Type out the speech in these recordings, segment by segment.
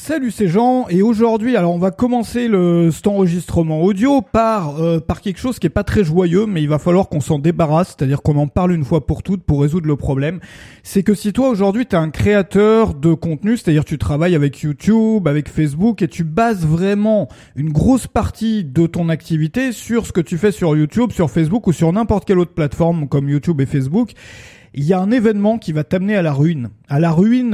Salut, c'est Jean, et aujourd'hui, alors on va commencer cet enregistrement audio par quelque chose qui est pas très joyeux, mais il va falloir qu'on s'en débarrasse, c'est-à-dire qu'on en parle une fois pour toutes pour résoudre le problème. C'est que si toi aujourd'hui t'es un créateur de contenu, c'est-à-dire tu travailles avec YouTube, avec Facebook, et tu bases vraiment une grosse partie de ton activité sur ce que tu fais sur YouTube, sur Facebook ou sur n'importe quelle autre plateforme comme YouTube et Facebook, il y a un événement qui va t'amener à la ruine. À la ruine,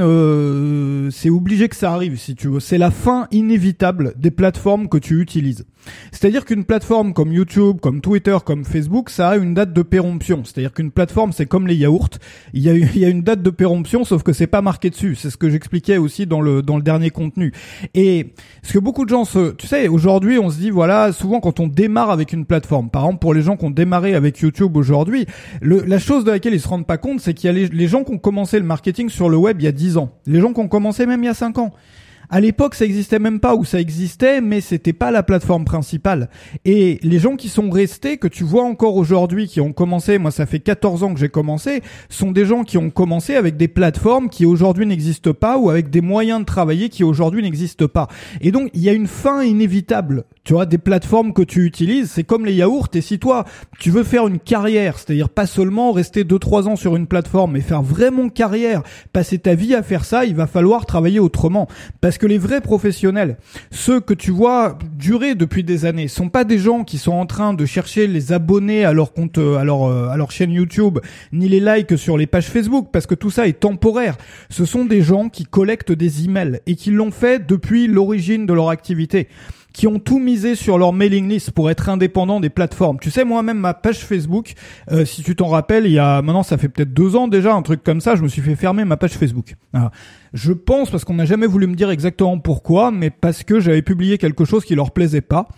c'est obligé que ça arrive, si tu veux. C'est la fin inévitable des plateformes que tu utilises. C'est-à-dire qu'une plateforme comme YouTube, comme Twitter, comme Facebook, ça a une date de péremption. C'est-à-dire qu'une plateforme, c'est comme les yaourts. Il y a une date de péremption, sauf que c'est pas marqué dessus. C'est ce que j'expliquais aussi dans le dernier contenu. Et ce que beaucoup de gens tu sais, aujourd'hui, on se dit, voilà, souvent quand on démarre avec une plateforme, par exemple, pour les gens qui ont démarré avec YouTube aujourd'hui, la chose de laquelle ils se rendent pas compte, c'est qu'il y a les gens qui ont commencé le marketing sur le web il y a 10 ans. Les gens qui ont commencé même il y a 5 ans. À l'époque, ça existait même pas, ou ça existait, mais c'était pas la plateforme principale. Et les gens qui sont restés, que tu vois encore aujourd'hui, qui ont commencé, moi ça fait 14 ans que j'ai commencé, sont des gens qui ont commencé avec des plateformes qui aujourd'hui n'existent pas, ou avec des moyens de travailler qui aujourd'hui n'existent pas. Et donc, il y a une fin inévitable, tu vois, des plateformes que tu utilises. C'est comme les yaourts, et si toi, tu veux faire une carrière, c'est-à-dire pas seulement rester 2-3 ans sur une plateforme, mais faire vraiment carrière, passer ta vie à faire ça, il va falloir travailler autrement. Parce que les vrais professionnels, ceux que tu vois durer depuis des années, sont pas des gens qui sont en train de chercher les abonnés à leur compte, à leur chaîne YouTube, ni les likes sur les pages Facebook, parce que tout ça est temporaire. Ce sont des gens qui collectent des emails et qui l'ont fait depuis l'origine de leur activité, qui ont tout misé sur leur mailing list pour être indépendants des plateformes. Tu sais, moi-même, ma page Facebook, si tu t'en rappelles, maintenant ça fait peut-être 2 ans déjà, un truc comme ça, je me suis fait fermer ma page Facebook. Alors, je pense, parce qu'on n'a jamais voulu me dire exactement pourquoi, mais parce que j'avais publié quelque chose qui leur plaisait pas.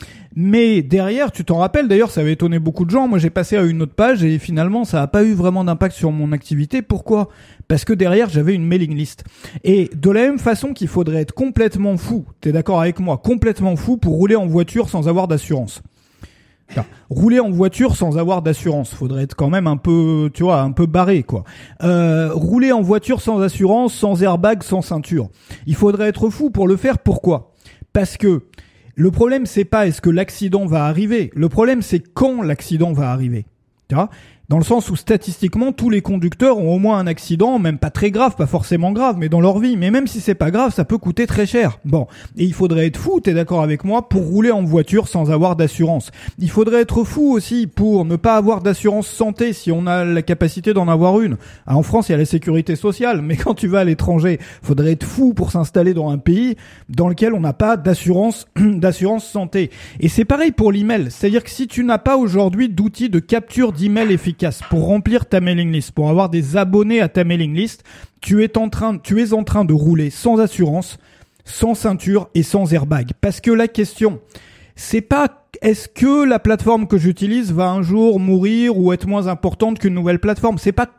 Mais derrière, tu t'en rappelles, d'ailleurs, ça avait étonné beaucoup de gens. Moi, j'ai passé à une autre page et finalement, ça n'a pas eu vraiment d'impact sur mon activité. Pourquoi ? Parce que derrière, j'avais une mailing list. Et de la même façon qu'il faudrait être complètement fou, t'es d'accord avec moi, complètement fou pour rouler en voiture sans avoir d'assurance. Enfin, rouler en voiture sans avoir d'assurance, faudrait être quand même un peu, tu vois, un peu barré, quoi. Rouler en voiture sans assurance, sans airbag, sans ceinture. Il faudrait être fou pour le faire. Pourquoi ? Parce que le problème, c'est pas est-ce que l'accident va arriver. Le problème, c'est quand l'accident va arriver. Tu vois ? Dans le sens où statistiquement, tous les conducteurs ont au moins un accident, même pas très grave, pas forcément grave, mais dans leur vie. Mais même si c'est pas grave, ça peut coûter très cher. Bon. Et il faudrait être fou, t'es d'accord avec moi, pour rouler en voiture sans avoir d'assurance. Il faudrait être fou aussi pour ne pas avoir d'assurance santé si on a la capacité d'en avoir une. En France, il y a la sécurité sociale, mais quand tu vas à l'étranger, faudrait être fou pour s'installer dans un pays dans lequel on n'a pas d'assurance santé. Et c'est pareil pour l'email. C'est-à-dire que si tu n'as pas aujourd'hui d'outils de capture d'email efficace pour remplir ta mailing list, pour avoir des abonnés à ta mailing list, tu es en train de rouler sans assurance, sans ceinture et sans airbag. Parce que la question, c'est pas est-ce que la plateforme que j'utilise va un jour mourir ou être moins importante qu'une nouvelle plateforme. C'est pas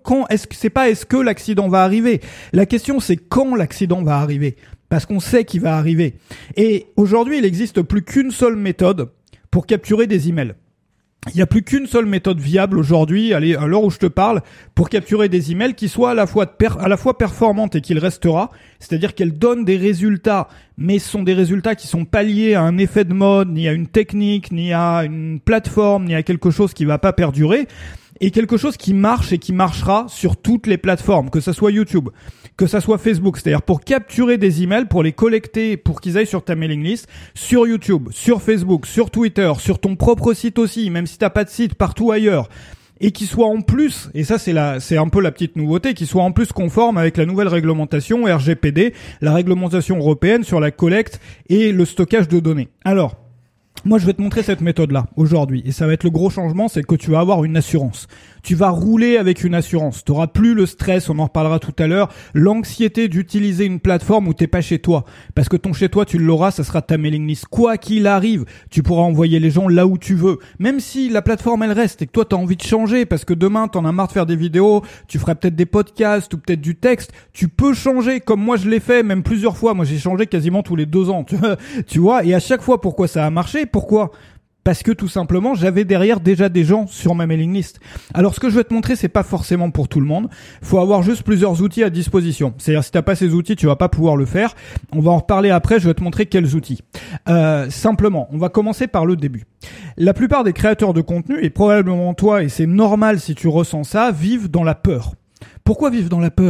est-ce que l'accident va arriver. La question, c'est quand l'accident va arriver. Parce qu'on sait qu'il va arriver. Et aujourd'hui, il n'existe plus qu'une seule méthode pour capturer des emails. Il n'y a plus qu'une seule méthode viable aujourd'hui, à l'heure où je te parle, pour capturer des emails qui soient à la fois performante et qui le restera. C'est-à-dire qu'elle donne des résultats, mais ce sont des résultats qui sont pas liés à un effet de mode, ni à une technique, ni à une plateforme, ni à quelque chose qui va pas perdurer. Et quelque chose qui marche et qui marchera sur toutes les plateformes, que ça soit YouTube, que ça soit Facebook. C'est-à-dire pour capturer des emails, pour les collecter, pour qu'ils aillent sur ta mailing list, sur YouTube, sur Facebook, sur Twitter, sur ton propre site aussi, même si t'as pas de site, partout ailleurs. Et qui soient en plus, et ça c'est un peu la petite nouveauté, qui soient en plus conformes avec la nouvelle réglementation RGPD, la réglementation européenne sur la collecte et le stockage de données. Alors, moi, je vais te montrer cette méthode-là aujourd'hui. Et ça va être le gros changement, c'est que tu vas avoir une assurance. Tu vas rouler avec une assurance. Tu n'auras plus le stress, on en reparlera tout à l'heure, l'anxiété d'utiliser une plateforme où t'es pas chez toi. Parce que ton chez toi, tu l'auras, ça sera ta mailing list. Quoi qu'il arrive, tu pourras envoyer les gens là où tu veux. Même si la plateforme, elle reste et que toi, t'as envie de changer parce que demain, t'en as marre de faire des vidéos, tu feras peut-être des podcasts ou peut-être du texte, tu peux changer comme moi je l'ai fait, même plusieurs fois. Moi, j'ai changé quasiment tous les 2 ans. Tu vois, et à chaque fois, pourquoi ça a marché? Pourquoi? Parce que tout simplement, j'avais derrière déjà des gens sur ma mailing list. Alors ce que je vais te montrer, c'est pas forcément pour tout le monde. Faut avoir juste plusieurs outils à disposition. C'est-à-dire si t'as pas ces outils, tu vas pas pouvoir le faire. On va en reparler après, je vais te montrer quels outils. Simplement, on va commencer par le début. La plupart des créateurs de contenu, et probablement toi, et c'est normal si tu ressens ça, vivent dans la peur. Pourquoi vivre dans la peur ?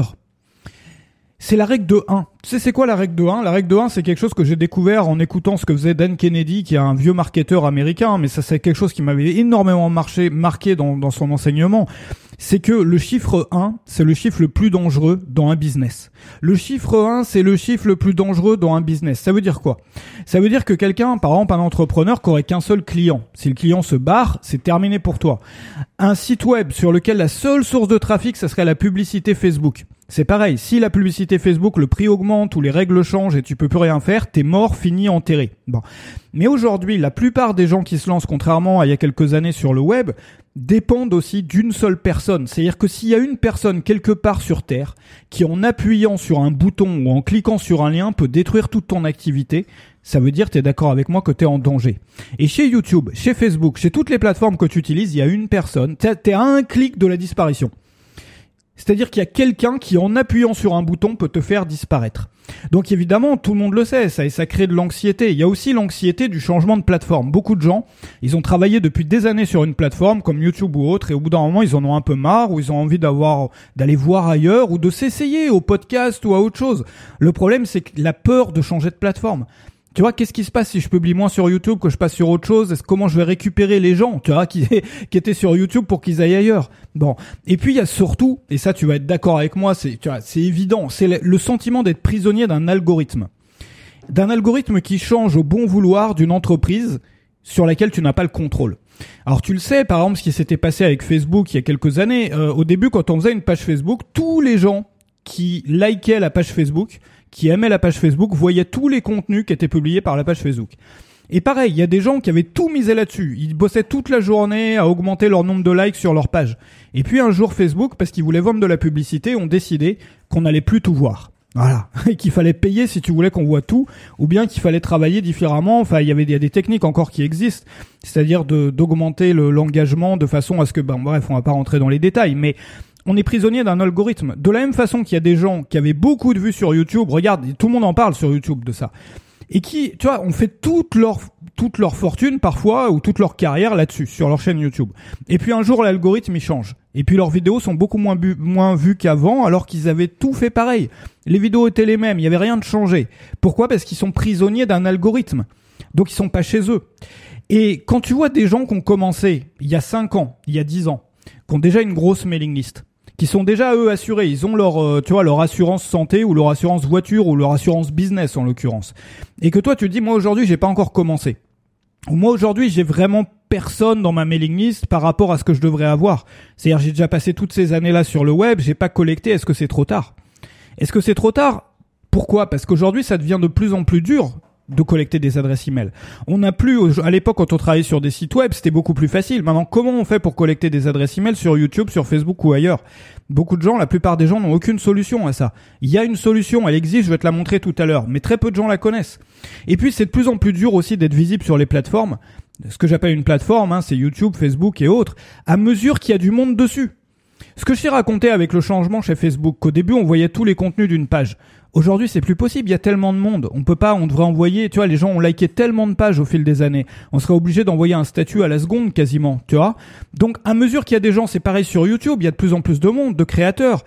C'est la règle de 1. Tu sais c'est quoi la règle de 1 ? La règle de 1, c'est quelque chose que j'ai découvert en écoutant ce que faisait Dan Kennedy, qui est un vieux marketeur américain, mais ça c'est quelque chose qui m'avait énormément marqué dans son enseignement. C'est que le chiffre 1, c'est le chiffre le plus dangereux dans un business. Le chiffre 1, c'est le chiffre le plus dangereux dans un business. Ça veut dire quoi ? Ça veut dire que quelqu'un, par exemple un entrepreneur qui aurait qu'un seul client, si le client se barre, c'est terminé pour toi. Un site web sur lequel la seule source de trafic, ça serait la publicité Facebook. C'est pareil, si la publicité Facebook, le prix augmente ou les règles changent et tu peux plus rien faire, t'es mort, fini, enterré. Bon. Mais aujourd'hui, la plupart des gens qui se lancent, contrairement à il y a quelques années sur le web, dépendent aussi d'une seule personne. C'est-à-dire que s'il y a une personne quelque part sur Terre qui, en appuyant sur un bouton ou en cliquant sur un lien, peut détruire toute ton activité, ça veut dire, t'es d'accord avec moi, que t'es en danger. Et chez YouTube, chez Facebook, chez toutes les plateformes que tu utilises, il y a une personne, t'es à un clic de la disparition. C'est-à-dire qu'il y a quelqu'un qui, en appuyant sur un bouton, peut te faire disparaître. Donc évidemment, tout le monde le sait, ça crée de l'anxiété. Il y a aussi l'anxiété du changement de plateforme. Beaucoup de gens, ils ont travaillé depuis des années sur une plateforme comme YouTube ou autre, et au bout d'un moment, ils en ont un peu marre, ou ils ont envie d'aller voir ailleurs, ou de s'essayer au podcast ou à autre chose. Le problème, c'est que la peur de changer de plateforme. Tu vois, qu'est-ce qui se passe si je publie moins sur YouTube, que je passe sur autre chose ? Comment je vais récupérer les gens, tu vois, qui étaient sur YouTube pour qu'ils aillent ailleurs ? Bon. Et puis, il y a surtout, et ça, tu vas être d'accord avec moi, c'est évident, c'est le sentiment d'être prisonnier d'un algorithme. D'un algorithme qui change au bon vouloir d'une entreprise sur laquelle tu n'as pas le contrôle. Alors, tu le sais, par exemple, ce qui s'était passé avec Facebook il y a quelques années, au début, quand on faisait une page Facebook, tous les gens qui likaient la page Facebook, qui aimaient la page Facebook, voyaient tous les contenus qui étaient publiés par la page Facebook. Et pareil, il y a des gens qui avaient tout misé là-dessus. Ils bossaient toute la journée à augmenter leur nombre de likes sur leur page. Et puis un jour, Facebook, parce qu'ils voulaient vendre de la publicité, ont décidé qu'on n'allait plus tout voir. Voilà. Et qu'il fallait payer si tu voulais qu'on voit tout, ou bien qu'il fallait travailler différemment. Enfin, il y a des techniques encore qui existent. C'est-à-dire d'augmenter l'engagement de façon à ce que, bref, on va pas rentrer dans les détails, mais on est prisonnier d'un algorithme. De la même façon qu'il y a des gens qui avaient beaucoup de vues sur YouTube, regarde, tout le monde en parle sur YouTube de ça, et qui, tu vois, ont fait toute leur fortune parfois, ou toute leur carrière là-dessus, sur leur chaîne YouTube. Et puis un jour, l'algorithme, il change. Et puis leurs vidéos sont beaucoup moins vues qu'avant, alors qu'ils avaient tout fait pareil. Les vidéos étaient les mêmes, il y avait rien de changé. Pourquoi ? Parce qu'ils sont prisonniers d'un algorithme. Donc ils sont pas chez eux. Et quand tu vois des gens qui ont commencé il y a 5 ans, il y a 10 ans, qui ont déjà une grosse mailing list, qui sont déjà eux assurés, ils ont leur assurance santé ou leur assurance voiture ou leur assurance business en l'occurrence. Et que toi tu te dis moi aujourd'hui j'ai pas encore commencé. Ou moi aujourd'hui j'ai vraiment personne dans ma mailing list par rapport à ce que je devrais avoir. C'est-à-dire j'ai déjà passé toutes ces années-là sur le web, j'ai pas collecté, est-ce que c'est trop tard ? Est-ce que c'est trop tard ? Pourquoi ? Parce qu'aujourd'hui ça devient de plus en plus dur de collecter des adresses email. On n'a plus, à l'époque quand on travaillait sur des sites web, c'était beaucoup plus facile. Maintenant, comment on fait pour collecter des adresses email sur YouTube, sur Facebook ou ailleurs ? Beaucoup de gens, la plupart des gens n'ont aucune solution à ça. Il y a une solution, elle existe, je vais te la montrer tout à l'heure, mais très peu de gens la connaissent. Et puis c'est de plus en plus dur aussi d'être visible sur les plateformes. Ce que j'appelle une plateforme, c'est YouTube, Facebook et autres, à mesure qu'il y a du monde dessus. Ce que je t'ai raconté avec le changement chez Facebook, qu'au début on voyait tous les contenus d'une page. Aujourd'hui, c'est plus possible, il y a tellement de monde. On devrait envoyer, tu vois, les gens ont liké tellement de pages au fil des années. On serait obligé d'envoyer un statut à la seconde quasiment, tu vois. Donc, à mesure qu'il y a des gens, c'est pareil sur YouTube, il y a de plus en plus de monde, de créateurs.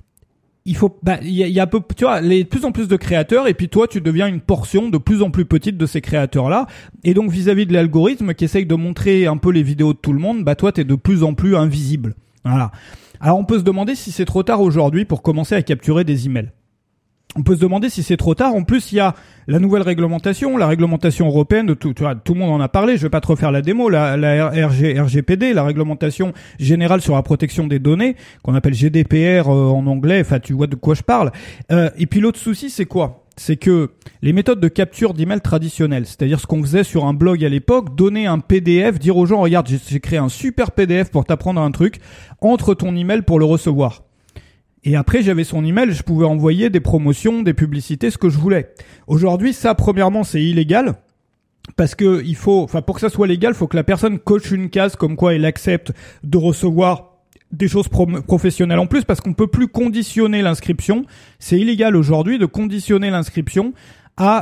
Il y a un peu, tu vois, de plus en plus de créateurs, et puis toi, tu deviens une portion de plus en plus petite de ces créateurs-là. Et donc, vis-à-vis de l'algorithme qui essaye de montrer un peu les vidéos de tout le monde, toi, t'es de plus en plus invisible. Voilà. Alors, on peut se demander si c'est trop tard aujourd'hui pour commencer à capturer des emails. On peut se demander si c'est trop tard. En plus, il y a la nouvelle réglementation, la réglementation européenne, tout le monde en a parlé, je vais pas te refaire la démo, la RGPD, la réglementation générale sur la protection des données, qu'on appelle GDPR en anglais, enfin tu vois de quoi je parle. Et puis l'autre souci, c'est quoi ? C'est que les méthodes de capture d'email traditionnelles, c'est-à-dire ce qu'on faisait sur un blog à l'époque, donner un PDF, dire aux gens, regarde, j'ai créé un super PDF pour t'apprendre un truc, entre ton email pour le recevoir. Et après, j'avais son email, je pouvais envoyer des promotions, des publicités, ce que je voulais. Aujourd'hui, ça, premièrement, c'est illégal. Parce que pour que ça soit légal, faut que la personne coche une case comme quoi elle accepte de recevoir des choses professionnelles en plus, parce qu'on peut plus conditionner l'inscription. C'est illégal aujourd'hui de conditionner l'inscription à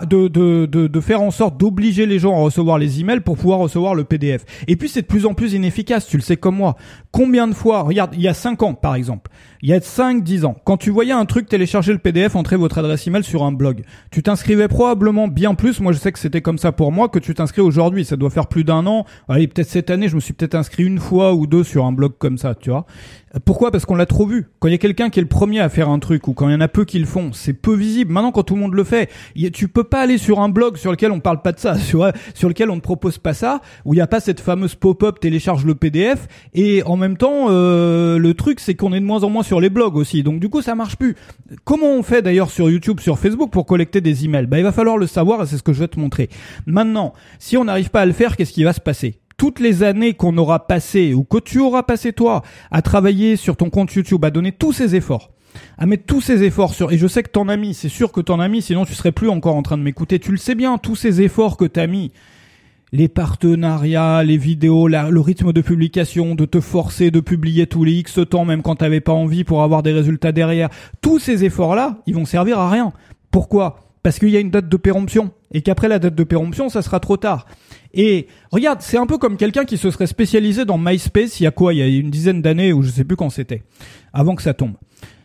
de faire en sorte d'obliger les gens à recevoir les emails pour pouvoir recevoir le PDF. Et puis c'est de plus en plus inefficace, tu le sais comme moi. Combien de fois, regarde, il y a 5 ans par exemple, il y a 5-10 ans, quand tu voyais un truc télécharger le PDF, entrer votre adresse email sur un blog, tu t'inscrivais probablement bien plus, moi je sais que c'était comme ça pour moi, que tu t'inscris aujourd'hui. Ça doit faire plus d'1 an. Allez, peut-être cette année, je me suis peut-être inscrit une fois ou deux sur un blog comme ça, tu vois. Pourquoi ? Parce qu'on l'a trop vu. Quand il y a quelqu'un qui est le premier à faire un truc, ou quand il y en a peu qui le font, c'est peu visible. Maintenant, quand tout le monde le fait, tu peux pas aller sur un blog sur lequel on parle pas de ça, sur lequel on ne propose pas ça, où il y a pas cette fameuse pop-up télécharge le PDF, et en même temps, le truc, c'est qu'on est de moins en moins sur les blogs aussi. Donc du coup, ça marche plus. Comment on fait d'ailleurs sur YouTube, sur Facebook pour collecter des emails ? Il va falloir le savoir, et c'est ce que je vais te montrer. Maintenant, si on n'arrive pas à le faire, qu'est-ce qui va se passer ? Toutes les années qu'on aura passé, ou que tu auras passé toi, à travailler sur ton compte YouTube, à donner tous ces efforts, à mettre tous ces efforts sur, et je sais que t'en as mis, c'est sûr que t'en as mis, sinon tu serais plus encore en train de m'écouter, tu le sais bien, tous ces efforts que t'as mis, les partenariats, les vidéos, le rythme de publication, de te forcer de publier tous les X temps, même quand t'avais pas envie, pour avoir des résultats derrière, tous ces efforts-là, ils vont servir à rien. Pourquoi ? Parce qu'il y a une date de péremption, et qu'après la date de péremption, ça sera trop tard. Et regarde, c'est un peu comme quelqu'un qui se serait spécialisé dans MySpace il y a une dizaine d'années, ou je sais plus quand c'était, avant que ça tombe.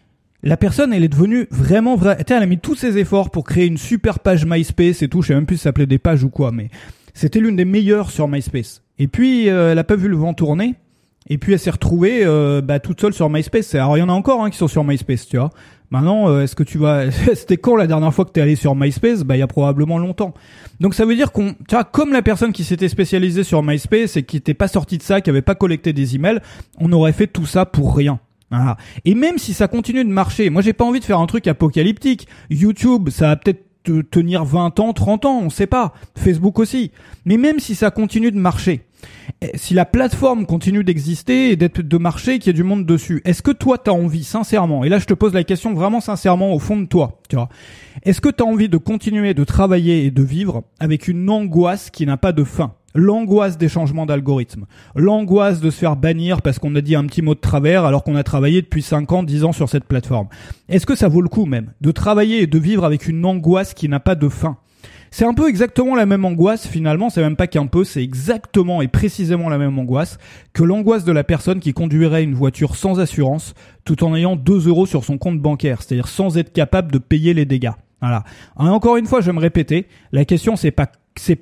La personne, elle est devenue vraiment elle a mis tous ses efforts pour créer une super page MySpace et tout, je sais même plus si ça s'appelait des pages ou quoi, mais c'était l'une des meilleures sur MySpace. Et puis, elle a pas vu le vent tourner, et puis elle s'est retrouvée toute seule sur MySpace. Alors il y en a encore qui sont sur MySpace, tu vois. Maintenant, est-ce que c'était quand la dernière fois que t'es allé sur MySpace ? Il y a probablement longtemps. Donc ça veut dire tu vois, comme la personne qui s'était spécialisée sur MySpace et qui était pas sortie de ça, qui avait pas collecté des emails, on aurait fait tout ça pour rien. Voilà. Et même si ça continue de marcher, moi j'ai pas envie de faire un truc apocalyptique. YouTube, ça va peut-être tenir 20 ans, 30 ans, on sait pas. Facebook aussi. Mais même si ça continue de marcher, si la plateforme continue d'exister et de marcher, qu'il y ait du monde dessus, est-ce que toi t'as envie sincèrement, et là je te pose la question vraiment sincèrement au fond de toi, tu vois, est-ce que t'as envie de continuer de travailler et de vivre avec une angoisse qui n'a pas de fin ? L'angoisse des changements d'algorithme, l'angoisse de se faire bannir parce qu'on a dit un petit mot de travers alors qu'on a travaillé depuis 5 ans, 10 ans sur cette plateforme. Est-ce que ça vaut le coup même de travailler et de vivre avec une angoisse qui n'a pas de fin ? C'est un peu exactement la même angoisse finalement, c'est même pas qu'un peu, c'est exactement et précisément la même angoisse que l'angoisse de la personne qui conduirait une voiture sans assurance tout en ayant 2 € sur son compte bancaire, c'est-à-dire sans être capable de payer les dégâts. Voilà. Et encore une fois, je vais me répéter, la question c'est pas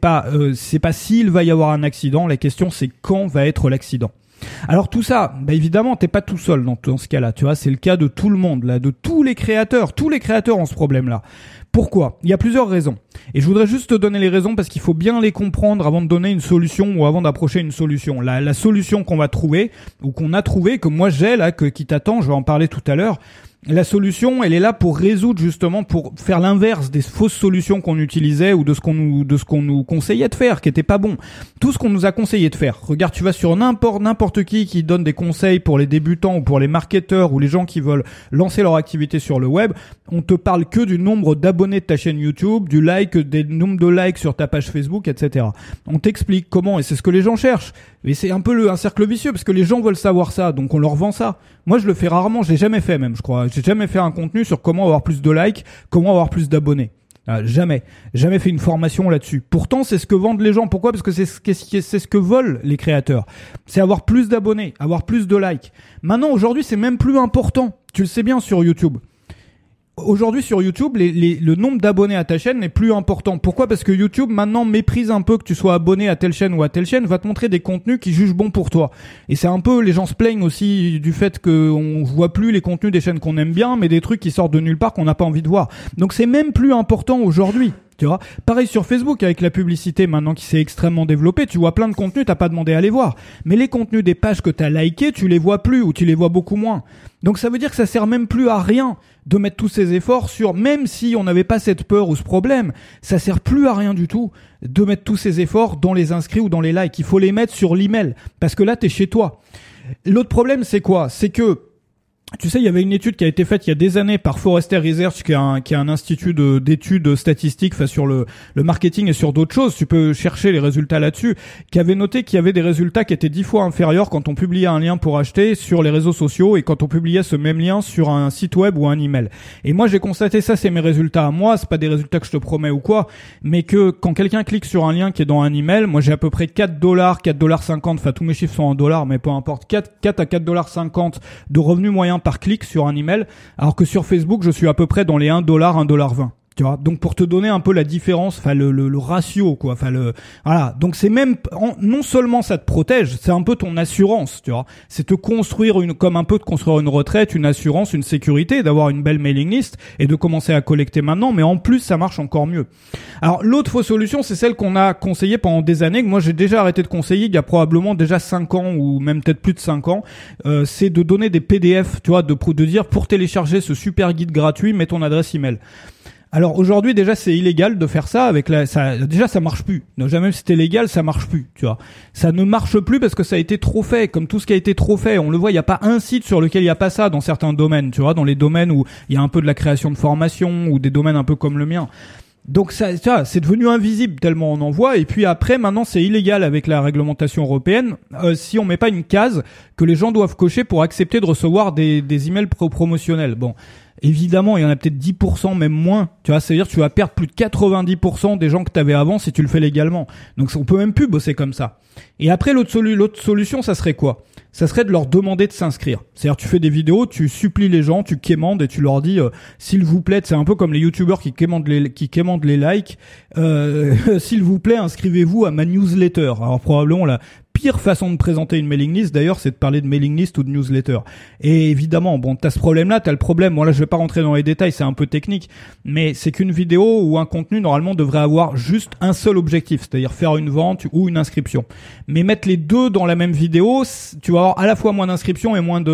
s'il va y avoir un accident, la question c'est quand va être l'accident. Alors tout ça, évidemment, t'es pas tout seul dans ce cas-là, tu vois, c'est le cas de tout le monde, là, de tous les créateurs ont ce problème-là. Pourquoi ? Il y a plusieurs raisons. Et je voudrais juste te donner les raisons parce qu'il faut bien les comprendre avant de donner une solution ou avant d'approcher une solution. La solution qu'on va trouver, ou qu'on a trouvé, que moi j'ai là, qui t'attend, je vais en parler tout à l'heure. La solution, elle est là pour résoudre justement, pour faire l'inverse des fausses solutions qu'on utilisait ou de ce qu'on nous conseillait de faire, qui était pas bon. Tout ce qu'on nous a conseillé de faire. Regarde, tu vas sur n'importe qui donne des conseils pour les débutants ou pour les marketeurs ou les gens qui veulent lancer leur activité sur le web. On te parle que du nombre d'abonnés de ta chaîne YouTube, des nombres de likes sur ta page Facebook, etc. On t'explique comment, et c'est ce que les gens cherchent. Mais c'est un peu un cercle vicieux parce que les gens veulent savoir ça, donc on leur vend ça. Moi, je le fais rarement, je l'ai jamais fait même, je crois. J'ai jamais fait un contenu sur comment avoir plus de likes, comment avoir plus d'abonnés. Jamais fait une formation là-dessus. Pourtant, c'est ce que vendent les gens. Pourquoi ? Parce que c'est ce que veulent les créateurs. C'est avoir plus d'abonnés, avoir plus de likes. Maintenant, aujourd'hui, c'est même plus important. Tu le sais bien sur YouTube. Aujourd'hui sur YouTube, le nombre d'abonnés à ta chaîne n'est plus important. Pourquoi ? Parce que YouTube maintenant méprise un peu que tu sois abonné à telle chaîne ou à telle chaîne, va te montrer des contenus qui jugent bon pour toi. Et c'est un peu, les gens se plaignent aussi du fait qu'on voit plus les contenus des chaînes qu'on aime bien, mais des trucs qui sortent de nulle part qu'on n'a pas envie de voir. Donc c'est même plus important aujourd'hui. Tu vois, pareil sur Facebook avec la publicité maintenant qui s'est extrêmement développée, tu vois plein de contenus, t'as pas demandé à les voir. Mais les contenus des pages que t'as likés, tu les vois plus ou tu les vois beaucoup moins. Donc ça veut dire que ça sert même plus à rien de mettre tous ces efforts sur, même si on n'avait pas cette peur ou ce problème, ça sert plus à rien du tout de mettre tous ces efforts dans les inscrits ou dans les likes. Il faut les mettre sur l'email parce que là t'es chez toi. L'autre problème c'est quoi ? C'est que Tu sais, il y avait une étude qui a été faite il y a des années par Forrester Research, qui est un institut d'études statistiques, enfin, sur le marketing et sur d'autres choses. Tu peux chercher les résultats là-dessus, qui avait noté qu'il y avait des résultats qui étaient 10 fois inférieurs quand on publiait un lien pour acheter sur les réseaux sociaux et quand on publiait ce même lien sur un site web ou un email. Et moi, j'ai constaté ça, c'est mes résultats à moi, c'est pas des résultats que je te promets ou quoi, mais que quand quelqu'un clique sur un lien qui est dans un email, moi j'ai à peu près $4, $4.50, enfin tous mes chiffres sont en dollars, mais peu importe, 4 à $4.50 de revenus moyens par clic sur un email, alors que sur Facebook, je suis à peu près dans les $1, $1.20. Tu vois, donc pour te donner un peu la différence, enfin le ratio quoi, enfin voilà. Donc c'est même non seulement ça te protège, c'est un peu ton assurance, tu vois. C'est te construire comme un peu de construire une retraite, une assurance, une sécurité, d'avoir une belle mailing list et de commencer à collecter maintenant, mais en plus ça marche encore mieux. Alors l'autre fausse solution, c'est celle qu'on a conseillée pendant des années, que moi j'ai déjà arrêté de conseiller il y a probablement déjà 5 ans ou même peut-être plus de 5 ans, c'est de donner des PDF, tu vois, de dire pour télécharger ce super guide gratuit, mets ton adresse email. Alors aujourd'hui déjà c'est illégal de faire ça avec ça marche plus. Déjà même si c'était légal, ça marche plus, tu vois. Ça ne marche plus parce que ça a été trop fait, comme tout ce qui a été trop fait. On le voit, il y a pas un site sur lequel il y a pas ça dans certains domaines, tu vois, dans les domaines où il y a un peu de la création de formation ou des domaines un peu comme le mien. Donc ça, tu vois, c'est devenu invisible tellement on en voit. Et puis après, maintenant, c'est illégal avec la réglementation européenne si on met pas une case que les gens doivent cocher pour accepter de recevoir des emails promotionnels. Bon, évidemment, il y en a peut-être 10%, même moins. Tu vois, c'est-à-dire que tu vas perdre plus de 90% des gens que tu avais avant si tu le fais légalement. Donc on peut même plus bosser comme ça. Et après, l'autre solution, ça serait quoi ? Ça serait de leur demander de s'inscrire. C'est-à-dire, tu fais des vidéos, tu supplies les gens, tu quémandes et tu leur dis, s'il vous plaît, c'est un peu comme les youtubeurs qui quémandent les likes, s'il vous plaît, inscrivez-vous à ma newsletter. Alors, probablement, la pire façon de présenter une mailing list, d'ailleurs, c'est de parler de mailing list ou de newsletter. Et évidemment, bon, t'as ce problème-là, t'as le problème. Bon, là, je vais pas rentrer dans les détails, c'est un peu technique. Mais c'est qu'une vidéo ou un contenu, normalement, devrait avoir juste un seul objectif. C'est-à-dire faire une vente ou une inscription. Mais mettre les deux dans la même vidéo, tu vas avoir à la fois moins d'inscriptions et moins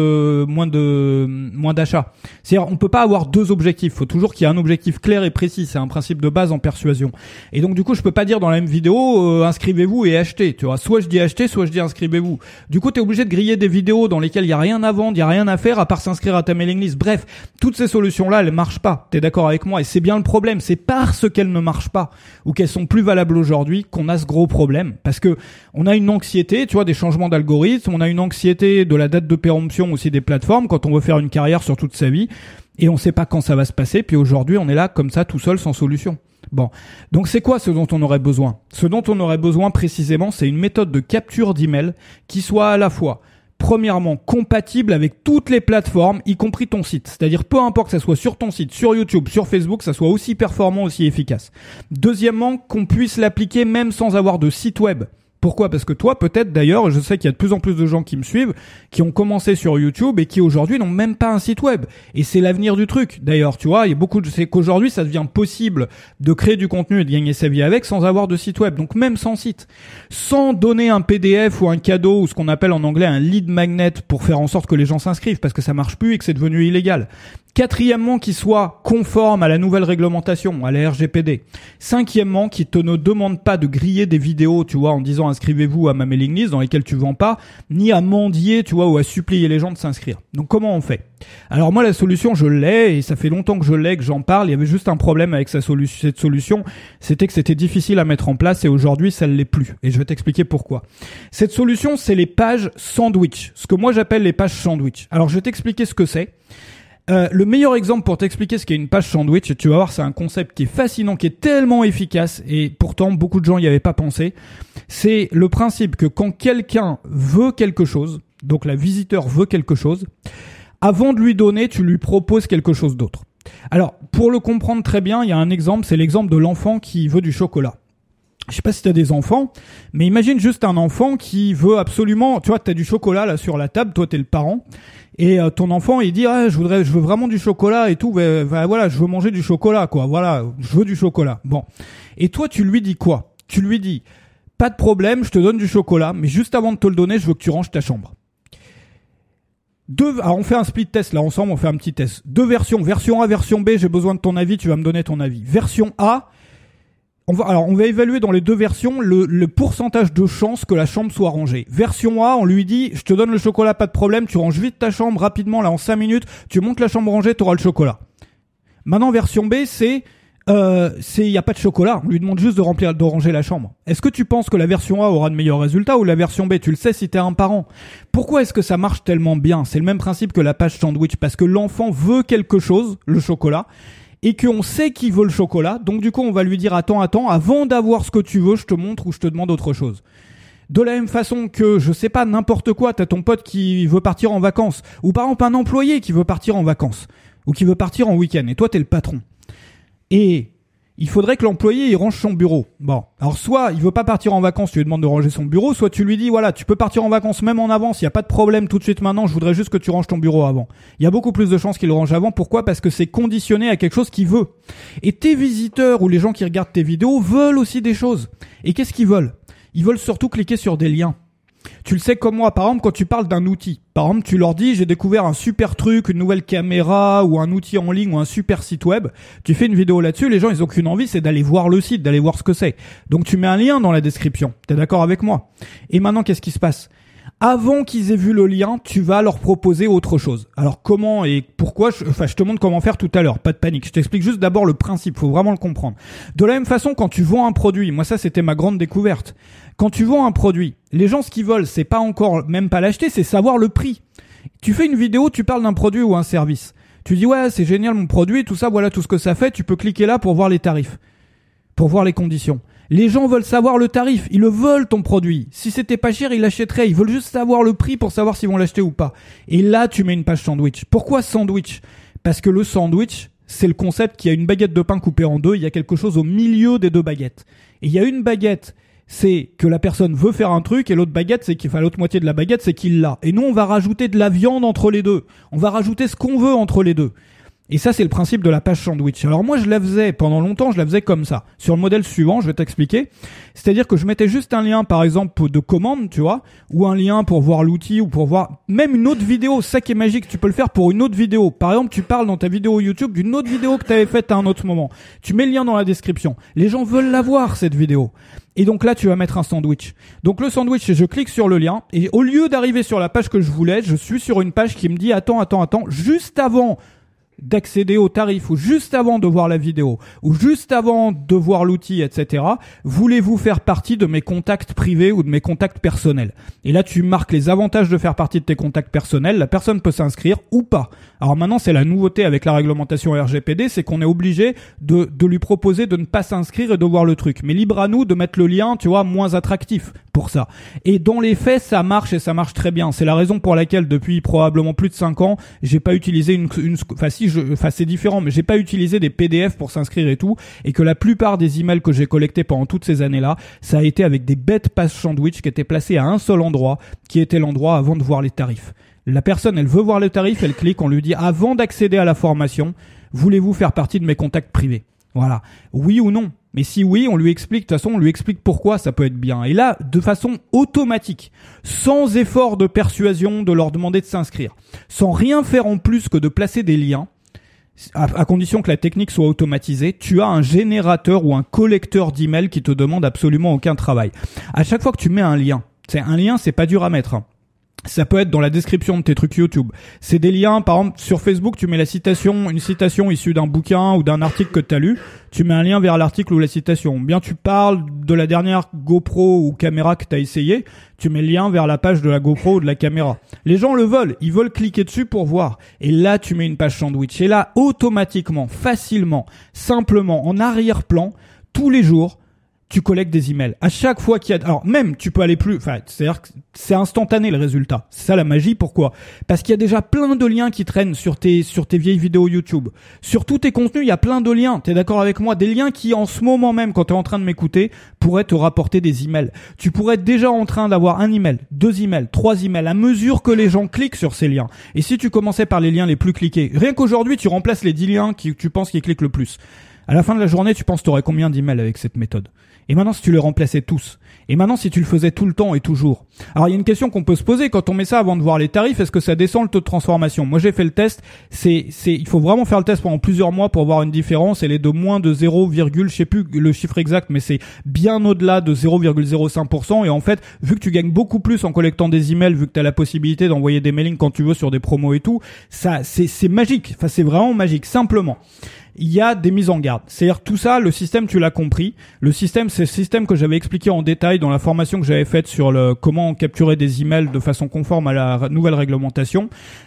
d'achats. C'est-à-dire, on peut pas avoir deux objectifs. Faut toujours qu'il y ait un objectif clair et précis. C'est un principe de base en persuasion. Et donc, du coup, je peux pas dire dans la même vidéo, inscrivez-vous et achetez. Tu vois, soit je dis acheter, soit je dis inscrivez-vous. Du coup, t'es obligé de griller des vidéos dans lesquelles il y a rien à vendre, il y a rien à faire à part s'inscrire à ta mailing list. Bref, toutes ces solutions-là, elles marchent pas. T'es d'accord avec moi? Et c'est bien le problème. C'est parce qu'elles ne marchent pas ou qu'elles sont plus valables aujourd'hui qu'on a ce gros problème. Parce que on a une anxiété, tu vois, des changements d'algorithme, on a une anxiété de la date de péremption aussi des plateformes quand on veut faire une carrière sur toute sa vie et on sait pas quand ça va se passer. Puis aujourd'hui, on est là comme ça tout seul sans solution. Bon, donc c'est quoi ce dont on aurait besoin ? Ce dont on aurait besoin précisément, c'est une méthode de capture d'email qui soit à la fois, premièrement, compatible avec toutes les plateformes, y compris ton site. C'est-à-dire, peu importe que ça soit sur ton site, sur YouTube, sur Facebook, ça soit aussi performant, aussi efficace. Deuxièmement, qu'on puisse l'appliquer même sans avoir de site web. Pourquoi ? Parce que toi, peut-être d'ailleurs, je sais qu'il y a de plus en plus de gens qui me suivent, qui ont commencé sur YouTube et qui aujourd'hui n'ont même pas un site web. Et c'est l'avenir du truc. D'ailleurs, tu vois, il y a c'est qu'aujourd'hui, ça devient possible de créer du contenu et de gagner sa vie avec sans avoir de site web. Donc même sans site. Sans donner un PDF ou un cadeau ou ce qu'on appelle en anglais un lead magnet pour faire en sorte que les gens s'inscrivent parce que ça marche plus et que c'est devenu illégal. Quatrièmement, qu'il soit conforme à la nouvelle réglementation, à la RGPD. Cinquièmement, qu'il ne demande pas de griller des vidéos, tu vois, en disant inscrivez-vous à ma mailing list dans lesquelles tu vends pas, ni à mendier, tu vois, ou à supplier les gens de s'inscrire. Donc comment on fait ? Alors moi, la solution, je l'ai, et ça fait longtemps que je l'ai, que j'en parle. Il y avait juste un problème avec cette solution, c'était que c'était difficile à mettre en place, et aujourd'hui, ça ne l'est plus. Et je vais t'expliquer pourquoi. Cette solution, c'est les pages sandwich, ce que moi j'appelle les pages sandwich. Alors je vais t'expliquer ce que c'est. Le meilleur exemple pour t'expliquer ce qu'est une page sandwich, et tu vas voir, c'est un concept qui est fascinant, qui est tellement efficace, et pourtant beaucoup de gens n'y avaient pas pensé. C'est le principe que quand quelqu'un veut quelque chose, donc la visiteur veut quelque chose, avant de lui donner, tu lui proposes quelque chose d'autre. Alors, pour le comprendre très bien, il y a un exemple, c'est l'exemple de l'enfant qui veut du chocolat. Je sais pas si t'as des enfants, mais imagine juste un enfant qui veut absolument, tu vois, t'as du chocolat là sur la table, toi t'es le parent, et ton enfant il dit je veux vraiment du chocolat et tout, voilà, je veux manger du chocolat quoi, voilà, je veux du chocolat. Bon, et toi tu lui dis quoi ? Tu lui dis pas de problème, je te donne du chocolat, mais juste avant de te le donner, je veux que tu ranges ta chambre. Alors on fait un split test là ensemble, on fait un petit test. Deux versions, version A, version B, j'ai besoin de ton avis, tu vas me donner ton avis. Version A, on va évaluer dans les deux versions le pourcentage de chances que la chambre soit rangée. Version A, on lui dit, je te donne le chocolat, pas de problème, tu ranges vite ta chambre rapidement, là en 5 minutes, tu montes la chambre rangée, tu auras le chocolat. Maintenant, version B, y a pas de chocolat. On lui demande juste de ranger la chambre. Est-ce que tu penses que la version A aura de meilleurs résultats ou la version B? Tu le sais si t'es un parent. Pourquoi est-ce que ça marche tellement bien? C'est le même principe que la page sandwich. Parce que l'enfant veut quelque chose, le chocolat, et qu'on sait qu'il veut le chocolat. Donc du coup, on va lui dire attends, avant d'avoir ce que tu veux, je te montre ou je te demande autre chose. De la même façon que, je sais pas, n'importe quoi, t'as ton pote qui veut partir en vacances. Ou par exemple un employé qui veut partir en vacances. Ou qui veut partir en week-end. Et toi, t'es le patron. Et il faudrait que l'employé il range son bureau. Bon, alors soit il veut pas partir en vacances, tu lui demandes de ranger son bureau, soit tu lui dis voilà, tu peux partir en vacances même en avance, il y a pas de problème tout de suite maintenant, je voudrais juste que tu ranges ton bureau avant. Il y a beaucoup plus de chances qu'il le range avant. Pourquoi? Parce que c'est conditionné à quelque chose qu'il veut. Et tes visiteurs ou les gens qui regardent tes vidéos veulent aussi des choses. Et qu'est-ce qu'ils veulent? Ils veulent surtout cliquer sur des liens. Tu le sais comme moi, par exemple, quand tu parles d'un outil. Par exemple, tu leur dis, j'ai découvert un super truc, une nouvelle caméra, ou un outil en ligne, ou un super site web. Tu fais une vidéo là-dessus, les gens, ils ont qu'une envie, c'est d'aller voir le site, d'aller voir ce que c'est. Donc tu mets un lien dans la description. T'es d'accord avec moi? Et maintenant, qu'est-ce qui se passe? Avant qu'ils aient vu le lien, tu vas leur proposer autre chose. Alors comment et pourquoi je te montre comment faire tout à l'heure. Pas de panique. Je t'explique juste d'abord le principe. Faut vraiment le comprendre. De la même façon, quand tu vends un produit, moi ça c'était ma grande découverte. Quand tu vends un produit, les gens ce qu'ils veulent, c'est pas encore même pas l'acheter, c'est savoir le prix. Tu fais une vidéo, tu parles d'un produit ou un service. Tu dis ouais c'est génial mon produit, tout ça, voilà tout ce que ça fait. Tu peux cliquer là pour voir les tarifs, pour voir les conditions. Les gens veulent savoir le tarif, ils le veulent ton produit. Si c'était pas cher, ils l'achèteraient. Ils veulent juste savoir le prix pour savoir s'ils vont l'acheter ou pas. Et là, tu mets une page sandwich. Pourquoi sandwich? Parce que le sandwich, c'est le concept qu'il y a une baguette de pain coupée en deux, il y a quelque chose au milieu des deux baguettes. Et il y a une baguette, c'est que la personne veut faire un truc, et l'autre baguette, l'autre moitié de la baguette, c'est qu'il l'a. Et nous, on va rajouter de la viande entre les deux. On va rajouter ce qu'on veut entre les deux. Et ça, c'est le principe de la page sandwich. Alors moi, je la faisais, pendant longtemps, je la faisais comme ça. Sur le modèle suivant, je vais t'expliquer. C'est-à-dire que je mettais juste un lien, par exemple, de commande, tu vois, ou un lien pour voir l'outil, ou pour voir même une autre vidéo. Ça qui est magique, tu peux le faire pour une autre vidéo. Par exemple, tu parles dans ta vidéo YouTube d'une autre vidéo que tu avais faite à un autre moment. Tu mets le lien dans la description. Les gens veulent la voir, cette vidéo. Et donc là, tu vas mettre un sandwich. Donc le sandwich, je clique sur le lien, et au lieu d'arriver sur la page que je voulais, je suis sur une page qui me dit, attends, juste avant d'accéder au tarif, ou juste avant de voir la vidéo, ou juste avant de voir l'outil, etc. Voulez-vous faire partie de mes contacts privés ou de mes contacts personnels? Et là, tu marques les avantages de faire partie de tes contacts personnels. La personne peut s'inscrire ou pas. Alors maintenant, c'est la nouveauté avec la réglementation RGPD, c'est qu'on est obligé de lui proposer de ne pas s'inscrire et de voir le truc. Mais libre à nous de mettre le lien, tu vois, moins attractif pour ça. Et dans les faits, ça marche et ça marche très bien. C'est la raison pour laquelle, depuis probablement plus de 5 ans, j'ai pas utilisé c'est différent, mais j'ai pas utilisé des PDF pour s'inscrire et tout, et que la plupart des emails que j'ai collectés pendant toutes ces années-là, ça a été avec des bêtes pages sandwich qui étaient placées à un seul endroit, qui était l'endroit avant de voir les tarifs. La personne, elle veut voir les tarifs, elle clique, on lui dit avant d'accéder à la formation, voulez-vous faire partie de mes contacts privés? Voilà. Oui ou non? Mais si oui, on lui explique, de toute façon, on lui explique pourquoi ça peut être bien. Et là, de façon automatique, sans effort de persuasion, de leur demander de s'inscrire, sans rien faire en plus que de placer des liens, à condition que la technique soit automatisée, tu as un générateur ou un collecteur d'emails qui te demande absolument aucun travail. À chaque fois que tu mets un lien, c'est pas dur à mettre, hein. Ça peut être dans la description de tes trucs YouTube. C'est des liens, par exemple, sur Facebook, tu mets une citation issue d'un bouquin ou d'un article que tu as lu. Tu mets un lien vers l'article ou la citation. Bien, tu parles de la dernière GoPro ou caméra que tu as essayé. Tu mets le lien vers la page de la GoPro ou de la caméra. Les gens le veulent. Ils veulent cliquer dessus pour voir. Et là, tu mets une page sandwich. Et là, automatiquement, facilement, simplement, en arrière-plan, tous les jours, tu collectes des emails. À chaque fois qu'il y a, alors même, tu peux aller plus, c'est-à-dire que c'est instantané le résultat. C'est ça la magie. Pourquoi? Parce qu'il y a déjà plein de liens qui traînent sur tes vieilles vidéos YouTube. Sur tous tes contenus, il y a plein de liens. T'es d'accord avec moi? Des liens qui, en ce moment même, quand t'es en train de m'écouter, pourraient te rapporter des emails. Tu pourrais être déjà en train d'avoir un email, 2 emails, 3 emails, à mesure que les gens cliquent sur ces liens. Et si tu commençais par les liens les plus cliqués, rien qu'aujourd'hui, tu remplaces les 10 liens qui tu penses qu'ils cliquent le plus. À la fin de la journée, tu penses que tu aurais combien d'emails avec cette méthode? Et maintenant, si tu les remplaçais tous? Et maintenant, si tu le faisais tout le temps et toujours? Alors, il y a une question qu'on peut se poser quand on met ça avant de voir les tarifs. Est-ce que ça descend le taux de transformation? Moi, j'ai fait le test. Il faut vraiment faire le test pendant plusieurs mois pour voir une différence. Elle est de moins de 0, je sais plus le chiffre exact, mais c'est bien au-delà de 0,05%. Et en fait, vu que tu gagnes beaucoup plus en collectant des emails, vu que tu as la possibilité d'envoyer des mailings quand tu veux sur des promos et tout, ça, c'est magique. Enfin, c'est vraiment magique. Simplement, il y a des mises en garde. C'est-à-dire tout ça, le système, tu l'as compris. Le système, c'est le système que j'avais expliqué en détail dans la formation que j'avais faite sur comment capturer des emails de façon conforme à la nouvelle réglementation,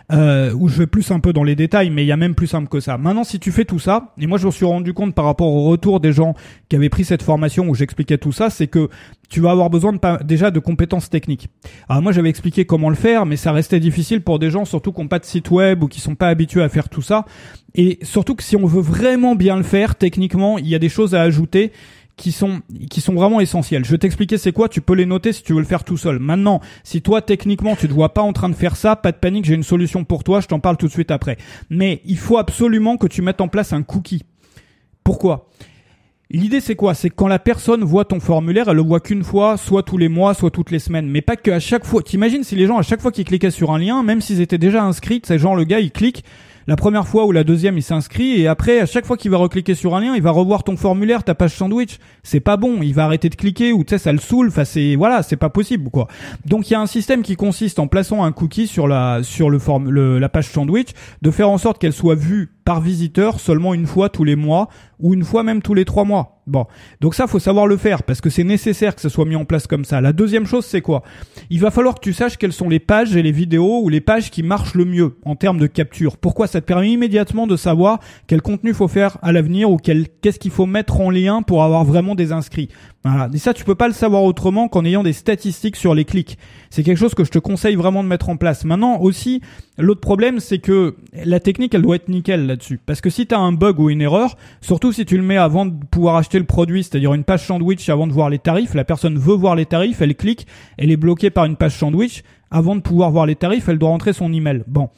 où je vais plus un peu dans les détails, mais il y a même plus simple que ça. Maintenant, si tu fais tout ça, et moi je me suis rendu compte par rapport au retour des gens qui avaient pris cette formation où j'expliquais tout ça, c'est que tu vas avoir besoin déjà de compétences techniques. Alors moi j'avais expliqué comment le faire, mais ça restait difficile pour des gens surtout qui n'ont pas de site web ou qui sont pas habitués à faire tout ça. Et surtout que si on veut vraiment bien le faire, techniquement, il y a des choses à ajouter qui sont vraiment essentielles. Je vais t'expliquer c'est quoi, tu peux les noter si tu veux le faire tout seul. Maintenant, si toi techniquement tu te vois pas en train de faire ça, pas de panique, j'ai une solution pour toi, je t'en parle tout de suite après. Mais il faut absolument que tu mettes en place un cookie. Pourquoi ? L'idée c'est quoi? C'est que quand la personne voit ton formulaire, elle le voit qu'une fois, soit tous les mois, soit toutes les semaines. Mais pas qu'à chaque fois. T'imagines si les gens, à chaque fois qu'ils cliquaient sur un lien, même s'ils étaient déjà inscrits, c'est genre le gars il clique, la première fois ou la deuxième il s'inscrit et après à chaque fois qu'il va recliquer sur un lien, il va revoir ton formulaire, ta page sandwich. C'est pas bon, il va arrêter de cliquer ou tu sais ça le saoule, enfin c'est pas possible quoi. Donc il y a un système qui consiste en plaçant un cookie sur la page sandwich, de faire en sorte qu'elle soit vue par visiteur seulement une fois tous les mois ou une fois même tous les 3 mois. Bon, donc ça faut savoir le faire parce que c'est nécessaire que ça soit mis en place comme ça. La deuxième chose c'est quoi? Il va falloir que tu saches quelles sont les pages et les vidéos ou les pages qui marchent le mieux en termes de capture. Pourquoi? Ça te permet immédiatement de savoir quel contenu faut faire à l'avenir ou qu'est-ce qu'il faut mettre en lien pour avoir vraiment des inscrits. Voilà. Et ça, tu peux pas le savoir autrement qu'en ayant des statistiques sur les clics. C'est quelque chose que je te conseille vraiment de mettre en place. Maintenant aussi, l'autre problème, c'est que la technique, elle doit être nickel là-dessus. Parce que si tu as un bug ou une erreur, surtout si tu le mets avant de pouvoir acheter le produit, c'est-à-dire une page sandwich avant de voir les tarifs, la personne veut voir les tarifs, elle clique, elle est bloquée par une page sandwich. Avant de pouvoir voir les tarifs, elle doit rentrer son email. Bon.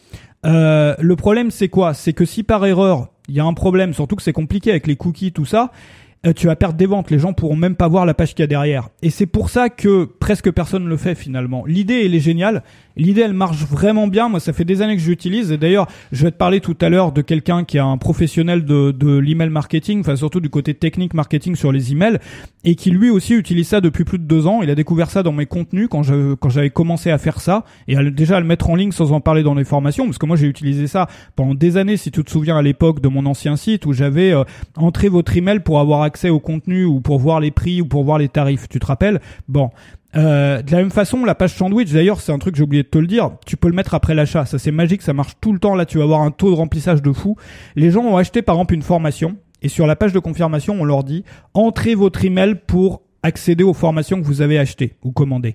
Le problème, c'est quoi? C'est que si par erreur, il y a un problème, surtout que c'est compliqué avec les cookies, tout ça, tu vas perdre des ventes. Les gens pourront même pas voir la page qu'il y a derrière. Et c'est pour ça que presque personne le fait finalement. L'idée, elle est géniale. L'idée, elle marche vraiment bien. Moi, ça fait des années que je l'utilise. Et d'ailleurs, je vais te parler tout à l'heure de quelqu'un qui est un professionnel de l'email marketing, enfin surtout du côté technique marketing sur les emails, et qui lui aussi utilise ça depuis plus de 2 ans. Il a découvert ça dans mes contenus quand j'avais commencé à faire ça et déjà à le mettre en ligne sans en parler dans les formations, parce que moi j'ai utilisé ça pendant des années. Si tu te souviens à l'époque de mon ancien site où j'avais entré votre email pour avoir accès au contenu ou pour voir les prix ou pour voir les tarifs, tu te rappelles? Bon. De la même façon, la page sandwich, d'ailleurs, c'est un truc que j'ai oublié de te le dire, tu peux le mettre après l'achat. Ça, c'est magique, ça marche tout le temps. Là, tu vas avoir un taux de remplissage de fou. Les gens ont acheté, par exemple, une formation. Et sur la page de confirmation, on leur dit, entrez votre email pour accéder aux formations que vous avez achetées ou commandées.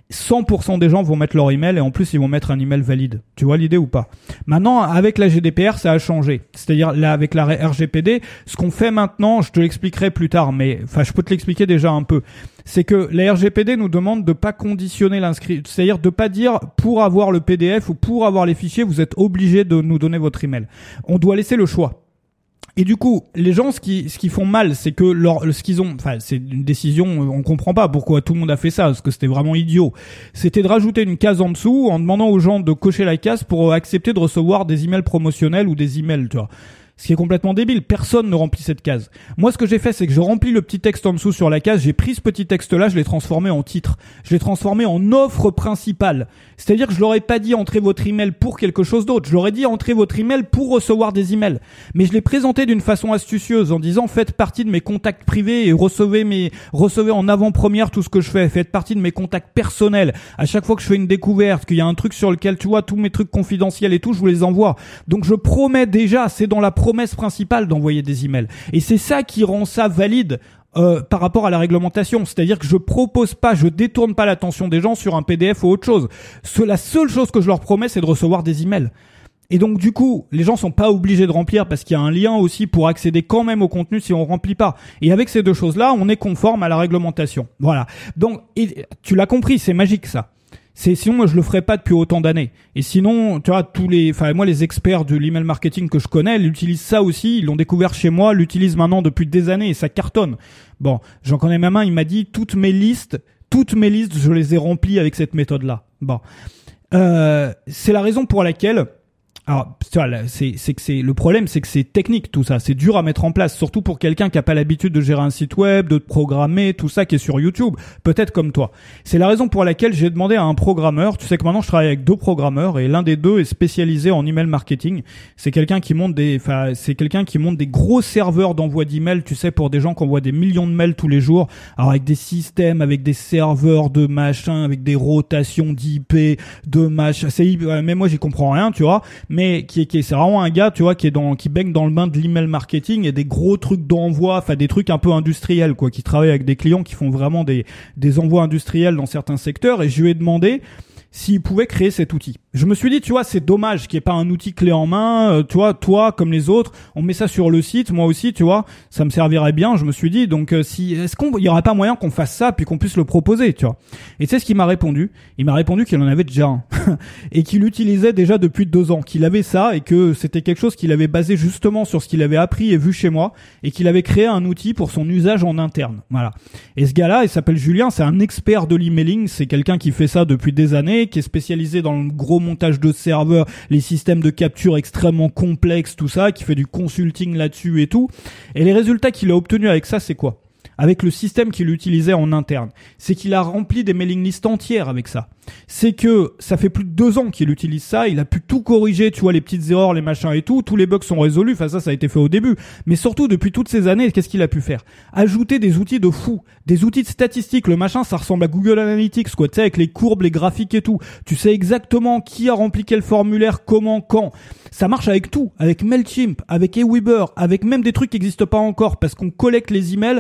100% des gens vont mettre leur email et en plus ils vont mettre un email valide. Tu vois l'idée ou pas? Maintenant, avec la GDPR, ça a changé. C'est-à-dire là, avec la RGPD, ce qu'on fait maintenant, je te l'expliquerai plus tard, mais enfin, je peux te l'expliquer déjà un peu. C'est que la RGPD nous demande de pas conditionner l'inscription, c'est-à-dire de pas dire pour avoir le PDF ou pour avoir les fichiers, vous êtes obligé de nous donner votre email. On doit laisser le choix. Et du coup, les gens, ce qui font mal, c'est que ce qu'ils ont, enfin, c'est une décision, on comprend pas pourquoi tout le monde a fait ça, parce que c'était vraiment idiot. C'était de rajouter une case en dessous en demandant aux gens de cocher la case pour accepter de recevoir des emails promotionnels ou des emails, tu vois. Ce qui est complètement débile. Personne ne remplit cette case. Moi, ce que j'ai fait, c'est que je remplis le petit texte en dessous sur la case. J'ai pris ce petit texte-là, je l'ai transformé en titre. Je l'ai transformé en offre principale. C'est-à-dire que je leur ai pas dit entrez votre email pour quelque chose d'autre. Je leur ai dit entrez votre email pour recevoir des emails. Mais je l'ai présenté d'une façon astucieuse en disant faites partie de mes contacts privés et recevez en avant-première tout ce que je fais. Faites partie de mes contacts personnels. À chaque fois que je fais une découverte, qu'il y a un truc sur lequel tu vois tous mes trucs confidentiels et tout, je vous les envoie. Donc je promets déjà, c'est dans la promesse principale d'envoyer des emails. Et c'est ça qui rend ça valide par rapport à la réglementation. C'est-à-dire que je détourne pas l'attention des gens sur un PDF ou autre chose. La seule chose que je leur promets, c'est de recevoir des emails. Et donc du coup, les gens sont pas obligés de remplir parce qu'il y a un lien aussi pour accéder quand même au contenu si on remplit pas. Et avec ces deux choses-là, on est conforme à la réglementation. Voilà. Donc, et tu l'as compris, c'est magique ça. Sinon, moi, je le ferais pas depuis autant d'années. Et sinon, tu vois, moi, les experts de l'email marketing que je connais, ils utilisent ça aussi. Ils l'ont découvert chez moi, l'utilisent maintenant depuis des années et ça cartonne. Bon, j'en connais même un, il m'a dit, toutes mes listes, je les ai remplies avec cette méthode-là. Bon. C'est la raison pour laquelle, alors, le problème, c'est que c'est technique, tout ça. C'est dur à mettre en place, surtout pour quelqu'un qui a pas l'habitude de gérer un site web, de programmer, tout ça, qui est sur YouTube. Peut-être comme toi. C'est la raison pour laquelle j'ai demandé à un programmeur. Tu sais que maintenant, je travaille avec 2 programmeurs et l'un des 2 est spécialisé en email marketing. C'est quelqu'un qui monte des gros serveurs d'envoi d'emails, tu sais, pour des gens qui envoient des millions de mails tous les jours. Alors, avec des systèmes, avec des serveurs de machin, avec des rotations d'IP, de machin. Mais moi, j'y comprends rien, tu vois. Mais c'est vraiment un gars, tu vois, qui baigne dans le bain de l'email marketing et des gros trucs d'envoi, enfin des trucs un peu industriels, quoi, qui travaillent avec des clients qui font vraiment des envois industriels dans certains secteurs. Et je lui ai demandé s'il pouvait créer cet outil. Je me suis dit, tu vois, c'est dommage qu'il n'y ait pas un outil clé en main. Tu vois, toi, comme les autres, on met ça sur le site. Moi aussi, tu vois, ça me servirait bien. Je me suis dit, donc, est-ce qu'il y aurait pas moyen qu'on fasse ça puis qu'on puisse le proposer, tu vois? Et tu sais ce qu'il m'a répondu? Il m'a répondu qu'il en avait déjà un et qu'il l'utilisait déjà depuis 2 ans, qu'il avait ça et que c'était quelque chose qu'il avait basé justement sur ce qu'il avait appris et vu chez moi et qu'il avait créé un outil pour son usage en interne. Voilà. Et ce gars-là, il s'appelle Julien. C'est un expert de l'emailing. C'est quelqu'un qui fait ça depuis des années, qui est spécialisé dans le gros montage de serveurs, les systèmes de capture extrêmement complexes, tout ça, qui fait du consulting là-dessus et tout. Et les résultats qu'il a obtenus avec ça, c'est quoi? Avec le système qu'il utilisait en interne. C'est qu'il a rempli des mailing lists entières avec ça. C'est que ça fait plus de 2 ans qu'il utilise ça, il a pu tout corriger, tu vois, les petites erreurs, les machins et tout, tous les bugs sont résolus, enfin ça a été fait au début. Mais surtout, depuis toutes ces années, qu'est-ce qu'il a pu faire? Ajouter des outils de fou, des outils de statistiques, le machin, ça ressemble à Google Analytics, quoi, tu sais, avec les courbes, les graphiques et tout. Tu sais exactement qui a rempli quel formulaire, comment, quand. Ça marche avec tout, avec Mailchimp, avec Aweber, avec même des trucs qui n'existent pas encore, parce qu'on collecte les emails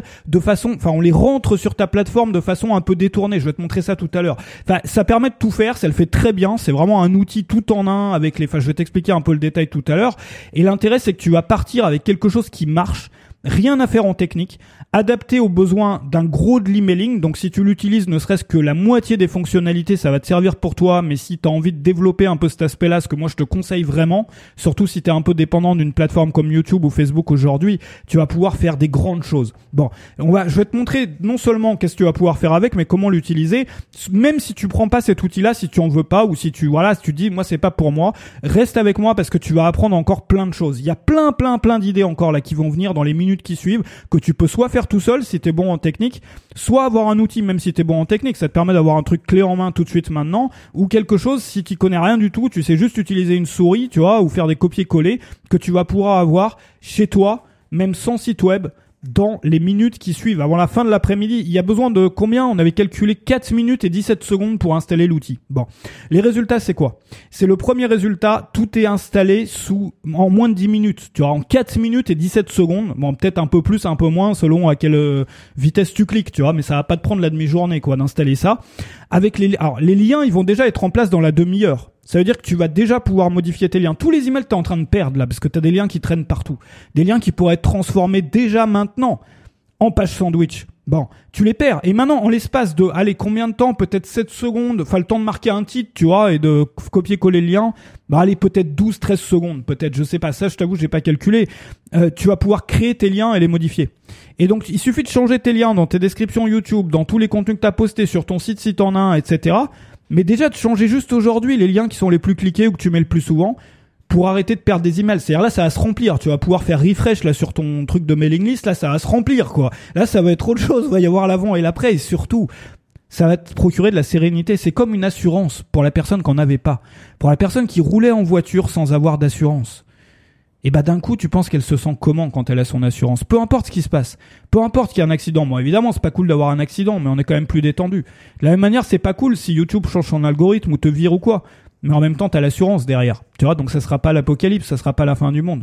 on les rentre sur ta plateforme de façon un peu détournée. Je vais te montrer ça tout à l'heure. Enfin, ça permet de tout faire, ça le fait très bien. C'est vraiment un outil tout en un avec je vais t'expliquer un peu le détail tout à l'heure. Et l'intérêt, c'est que tu vas partir avec quelque chose qui marche. Rien à faire en technique, adapté aux besoins d'un gros de l'emailing. Donc si tu l'utilises ne serait-ce que la moitié des fonctionnalités, ça va te servir pour toi. Mais si tu as envie de développer un peu cet aspect-là, ce que moi je te conseille vraiment, surtout si tu es un peu dépendant d'une plateforme comme YouTube ou Facebook aujourd'hui, tu vas pouvoir faire des grandes choses. Bon, je vais te montrer non seulement qu'est-ce que tu vas pouvoir faire avec, mais comment l'utiliser. Même si tu prends pas cet outil-là, si tu en veux pas, ou si tu dis moi c'est pas pour moi, reste avec moi parce que tu vas apprendre encore plein de choses. Il y a plein d'idées encore là qui vont venir dans les minutes qui suivent, que tu peux soit faire tout seul si t'es bon en technique, soit avoir un outil même si t'es bon en technique, ça te permet d'avoir un truc clé en main tout de suite maintenant, ou quelque chose si tu connais rien du tout, tu sais juste utiliser une souris, tu vois, ou faire des copier-coller, que tu vas pouvoir avoir chez toi, même sans site web, dans les minutes qui suivent. Avant la fin de l'après-midi, il y a besoin de combien? On avait calculé 4 minutes et 17 secondes pour installer l'outil. Bon. Les résultats, c'est quoi? C'est le premier résultat. Tout est installé en moins de 10 minutes. Tu vois, en 4 minutes et 17 secondes. Bon, peut-être un peu plus, un peu moins, selon à quelle vitesse tu cliques, tu vois, mais ça va pas te prendre la demi-journée, quoi, d'installer ça. Avec les liens, ils vont déjà être en place dans la demi-heure. Ça veut dire que tu vas déjà pouvoir modifier tes liens. Tous les emails que tu es en train de perdre là, parce que tu as des liens qui traînent partout. Des liens qui pourraient être transformés déjà maintenant en page sandwich. Bon, tu les perds. Et maintenant, en l'espace de, combien de temps? Peut-être 7 secondes. Enfin, le temps de marquer un titre, tu vois, et de copier-coller le lien. Peut-être 12, 13 secondes. Peut-être, je sais pas. Ça, je t'avoue, j'ai pas calculé. Tu vas pouvoir créer tes liens et les modifier. Et donc, il suffit de changer tes liens dans tes descriptions YouTube, dans tous les contenus que tu as postés sur ton site si t'en as un, etc. Mais déjà de changer juste aujourd'hui les liens qui sont les plus cliqués ou que tu mets le plus souvent pour arrêter de perdre des emails. C'est-à-dire là, ça va se remplir. Tu vas pouvoir faire refresh là sur ton truc de mailing list. Là, ça va se remplir, quoi. Là, ça va être autre chose. Il va y avoir l'avant et l'après. Et surtout, ça va te procurer de la sérénité. C'est comme une assurance pour la personne qui en avait pas. Pour la personne qui roulait en voiture sans avoir d'assurance. Et d'un coup, tu penses qu'elle se sent comment quand elle a son assurance? Peu importe ce qui se passe. Peu importe qu'il y ait un accident. Bon, évidemment, c'est pas cool d'avoir un accident, mais on est quand même plus détendu. De la même manière, c'est pas cool si YouTube change son algorithme ou te vire ou quoi. Mais en même temps, t'as l'assurance derrière. Tu vois, donc ça sera pas l'apocalypse, ça sera pas la fin du monde.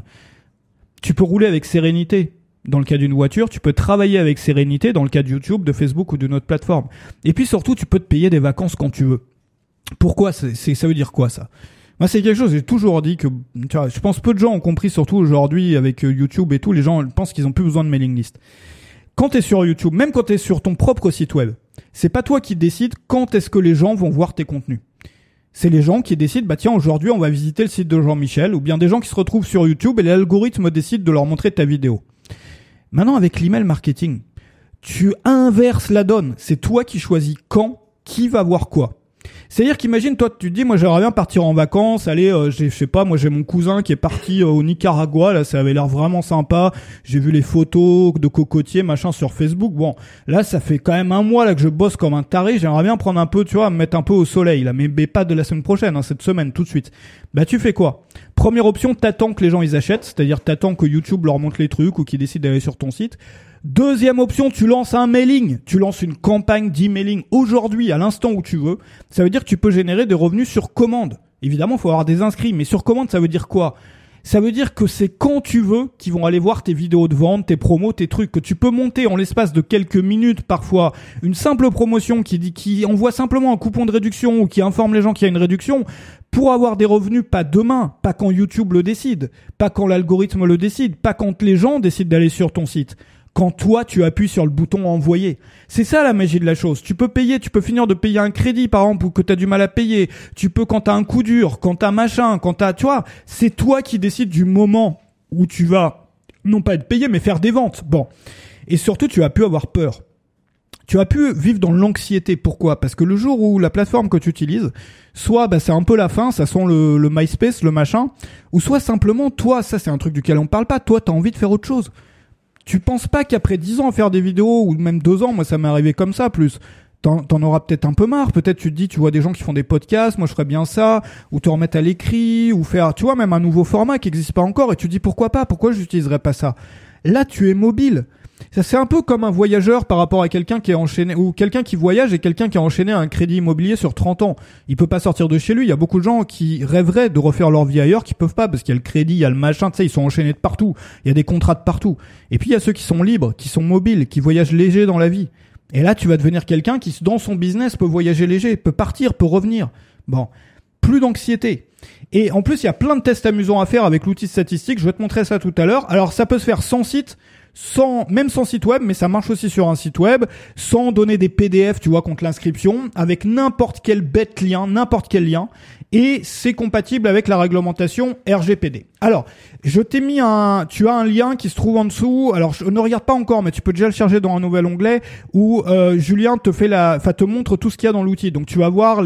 Tu peux rouler avec sérénité. Dans le cas d'une voiture, tu peux travailler avec sérénité dans le cas de YouTube, de Facebook ou d'une autre plateforme. Et puis surtout, tu peux te payer des vacances quand tu veux. Pourquoi? Ça veut dire quoi, ça? Moi, c'est quelque chose, j'ai toujours dit que, tu vois, je pense peu de gens ont compris, surtout aujourd'hui avec YouTube et tout, les gens pensent qu'ils ont plus besoin de mailing list. Quand t'es sur YouTube, même quand t'es sur ton propre site web, c'est pas toi qui décides quand est-ce que les gens vont voir tes contenus. C'est les gens qui décident, bah tiens, aujourd'hui on va visiter le site de Jean-Michel, ou bien des gens qui se retrouvent sur YouTube et l'algorithme décide de leur montrer ta vidéo. Maintenant, avec l'email marketing, tu inverses la donne. C'est toi qui choisis quand, qui va voir quoi. C'est-à-dire qu'imagine, toi, tu te dis, moi, j'aimerais bien partir en vacances, aller, je sais pas, moi, j'ai mon cousin qui est parti au Nicaragua, là, ça avait l'air vraiment sympa. J'ai vu les photos de cocotiers, machin, sur Facebook. Bon, là, ça fait quand même un mois, là, que je bosse comme un taré. J'aimerais bien prendre un peu, tu vois, me mettre un peu au soleil, là, mais pas de la semaine prochaine, hein, cette semaine, tout de suite. Bah, tu fais quoi? Première option, t'attends que les gens, ils achètent, c'est-à-dire t'attends que YouTube leur montre les trucs ou qu'ils décident d'aller sur ton site. Deuxième option, tu lances un mailing, tu lances une campagne d'emailing aujourd'hui, à l'instant où tu veux. Ça veut dire que tu peux générer des revenus sur commande. Évidemment, il faut avoir des inscrits, mais sur commande, ça veut dire quoi? Ça veut dire que c'est quand tu veux qu'ils vont aller voir tes vidéos de vente, tes promos, tes trucs, que tu peux monter en l'espace de quelques minutes parfois une simple promotion qui envoie simplement un coupon de réduction ou qui informe les gens qu'il y a une réduction pour avoir des revenus pas demain, pas quand YouTube le décide, pas quand l'algorithme le décide, pas quand les gens décident d'aller sur ton site. Quand toi, tu appuies sur le bouton envoyer. C'est ça la magie de la chose. Tu peux finir de payer un crédit, par exemple, ou que t'as du mal à payer. Tu peux quand t'as un coup dur, quand t'as machin, tu vois, c'est toi qui décides du moment où tu vas, non pas être payé, mais faire des ventes. Bon. Et surtout, tu as pu avoir peur. Tu as pu vivre dans l'anxiété. Pourquoi? Parce que le jour où la plateforme que tu utilises, soit c'est un peu la fin, ça sent le MySpace, le machin, ou soit simplement, toi, ça c'est un truc duquel on parle pas, toi t'as envie de faire autre chose. Tu penses pas qu'après 10 ans à faire des vidéos, ou même 2 ans, moi ça m'est arrivé comme ça, plus, t'en auras peut-être un peu marre, peut-être tu te dis, tu vois des gens qui font des podcasts, moi je ferais bien ça, ou te remettre à l'écrit, ou faire, tu vois, même un nouveau format qui n'existe pas encore, et tu te dis pourquoi j'utiliserais pas ça? Là tu es mobile. Ça, c'est un peu comme un voyageur par rapport à quelqu'un qui est enchaîné, ou quelqu'un qui voyage et quelqu'un qui a enchaîné un crédit immobilier sur 30 ans. Il peut pas sortir de chez lui. Il y a beaucoup de gens qui rêveraient de refaire leur vie ailleurs, qui peuvent pas parce qu'il y a le crédit, il y a le machin, tu sais, ils sont enchaînés de partout. Il y a des contrats de partout. Et puis il y a ceux qui sont libres, qui sont mobiles, qui voyagent léger dans la vie. Et là, tu vas devenir quelqu'un qui, dans son business, peut voyager léger, peut partir, peut revenir. Bon. Plus d'anxiété. Et en plus, il y a plein de tests amusants à faire avec l'outil statistique. Je vais te montrer ça tout à l'heure. Alors, ça peut se faire sans site, même sans site web, mais ça marche aussi sur un site web, sans donner des PDF, tu vois, contre l'inscription, avec n'importe quel bête lien, n'importe quel lien. Et c'est compatible avec la réglementation RGPD. Alors, je t'ai mis tu as un lien qui se trouve en dessous. Alors, je ne regarde pas encore, mais tu peux déjà le charger dans un nouvel onglet où Julien te montre tout ce qu'il y a dans l'outil. Donc, tu vas voir